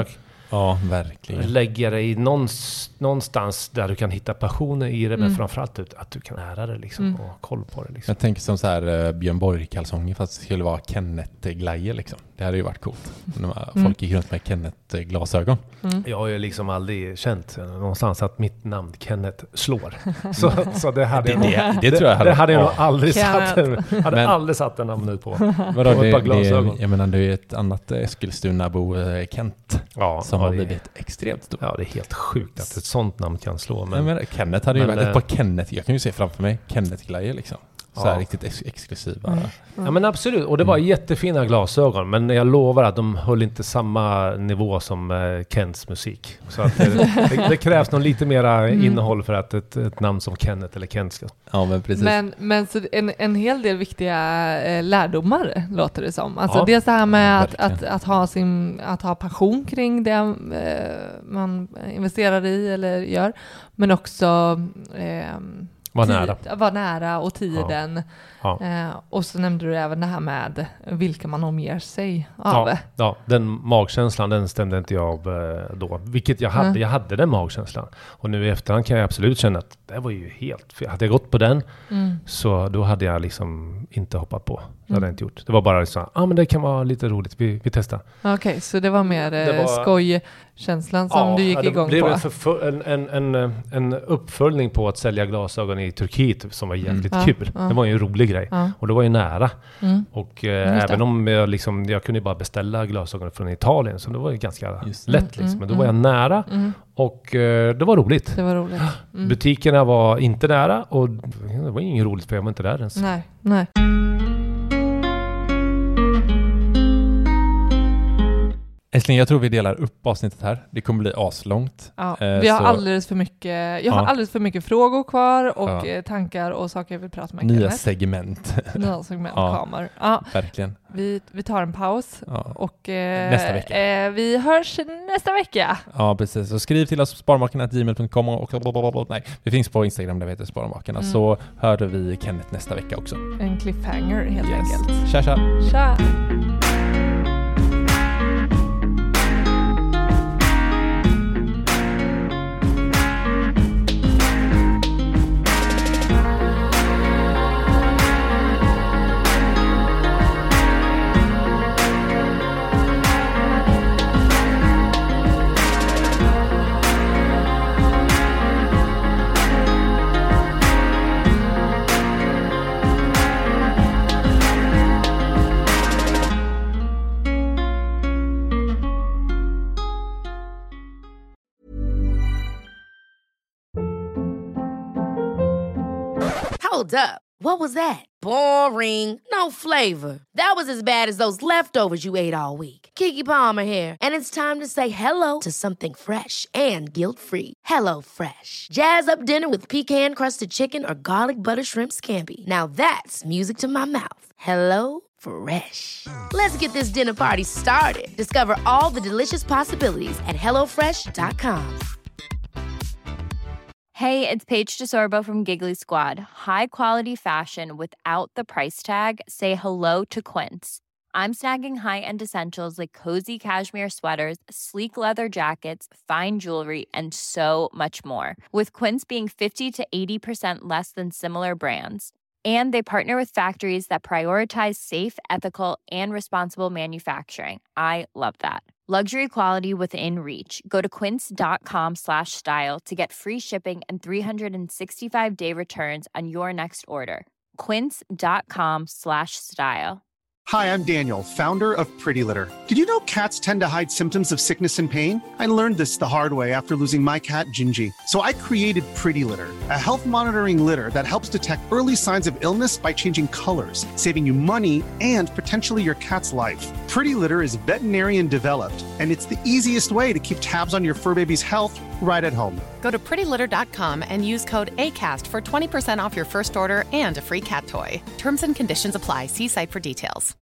D: Ja, verkligen.
F: Lägga det i någons, någonstans där du kan hitta passioner i det, mm. men framförallt att du kan ära det liksom, mm. och ha koll på det. Liksom.
D: Jag tänker som så här uh, Björn Borg-kalsonger fast det skulle vara Kenneth-glajer liksom. Det hade ju varit coolt. Mm. Folk gick runt med Kenneth-glasögon.
F: Mm. Jag har ju liksom aldrig känt någonstans att mitt namn Kenneth slår. så, så det hade jag,
D: det, det, det, det tror jag hade,
F: det hade jag nog aldrig
E: Kenneth.
F: satt en, hade
D: men,
F: aldrig satt en namn nu på.
D: Vadå,
F: på ett par glasögon.
D: Det, jag menar, det är ju ett annat Eskilstuna-bo, Kent,
F: ja,
D: som
F: ja,
D: har
F: det,
D: blivit extremt stort.
F: Ja, det är helt sjukt att ett sånt namn kan slå. Men,
D: men Kenneth hade ju
F: men,
D: varit ett par Kenneth. Jag kan ju se framför mig Kenneth-glajer liksom. Så här
F: ja.
D: riktigt ex- exklusiva.
F: Mm. Ja, men absolut. Och det var mm. jättefina glasögon. Men jag lovar att de höll inte samma nivå som uh, Kents musik. Så att det, det, det krävs nog lite mera mm. innehåll för att ett, ett namn som Kenneth eller Kent ska.
D: Ja, men precis.
E: Men, men så en, en hel del viktiga eh, lärdomar låter det som. Alltså
F: ja.
E: dels det här med att, att, att, ha sin, att ha passion kring det eh, man investerar i eller gör. Men också... Eh,
F: Var nära.
E: Tid, var nära och tiden.
F: Ja. Ja.
E: Eh, och så nämnde du även det här med vilka man omger sig av.
F: Ja, ja, den magkänslan, den stämde inte jag av eh, då. Vilket jag hade. Mm. Jag hade den magkänslan. Och nu i efterhand kan jag absolut känna att det var ju helt fel. Hade jag gått på den mm. så då hade jag liksom inte hoppat på. Det hade jag inte gjort. Det var bara liksom, ja ah, men det kan vara lite roligt. Vi, vi testar.
E: Okej, okay, så det var mer eh, det var, skojkänslan som
F: ja,
E: du gick
F: det
E: igång
F: blev
E: på?
F: En, förf- en, en, en, en uppföljning på att sälja glasögon i Turkiet som var jävligt
E: mm.
F: kul.
E: Ja,
F: det var ju en rolig grej. Ja. Och det var ju nära. Mm. Och eh, även om jag liksom, jag kunde bara beställa glasögon från Italien, så det var ju ganska Just. lätt liksom. Mm. Men då var jag nära mm. och eh, det var roligt.
E: Det var roligt. Mm.
F: Butikerna var inte nära och det var inget roligt för jag var inte där ens.
E: Nej, nej.
D: Älskling, jag tror vi delar upp avsnittet här. Det kommer bli aslångt.
E: Ja, eh, vi har så... alldeles för mycket, jag ja. har alldeles för mycket frågor kvar och ja. tankar och saker jag vill prata med.
D: Nya
E: Kenneth.
D: segment.
E: Nya segment ja. kommer. Ja.
D: Verkligen.
E: Vi, vi tar en paus ja. och eh,
D: nästa vecka.
E: Eh, vi hörs nästa vecka.
D: Ja, precis. Så skriv till oss på sparmakarna at gmail dot com och blablabla. Nej, vi finns på Instagram där vi heter Sparmakarna. Mm. Så hör vi Kenneth nästa vecka också.
E: En cliffhanger helt
D: yes.
E: enkelt.
D: Tja, tja.
E: Tja.
B: Hold up. What was that? Boring. No flavor. That was as bad as those leftovers you ate all week. Keke Palmer here, and it's time to say hello to something fresh and guilt-free. Hello Fresh. Jazz up dinner with pecan-crusted chicken or garlic butter shrimp scampi. Now that's music to my mouth. Hello Fresh. Let's get this dinner party started. Discover all the delicious possibilities at hello fresh dot com.
J: Hey, it's Paige DeSorbo from Giggly Squad. High quality fashion without the price tag. Say hello to Quince. I'm snagging high-end essentials like cozy cashmere sweaters, sleek leather jackets, fine jewelry, and so much more. With Quince being fifty to eighty percent less than similar brands. And they partner with factories that prioritize safe, ethical, and responsible manufacturing. I love that. Luxury quality within reach. Go to quince.com slash style to get free shipping and three sixty-five day returns on your next order. Quince.com slash style.
H: Hi, I'm Daniel, founder of Pretty Litter. Did you know cats tend to hide symptoms of sickness and pain? I learned this the hard way after losing my cat, Gingy. So I created Pretty Litter, a health monitoring litter that helps detect early signs of illness by changing colors, saving you money and potentially your cat's life. Pretty Litter is veterinarian developed, and it's the easiest way to keep tabs on your fur baby's health right at home.
I: Go to pretty litter dot com and use code ACAST for twenty percent off your first order and a free cat toy. Terms and conditions apply. See site for details.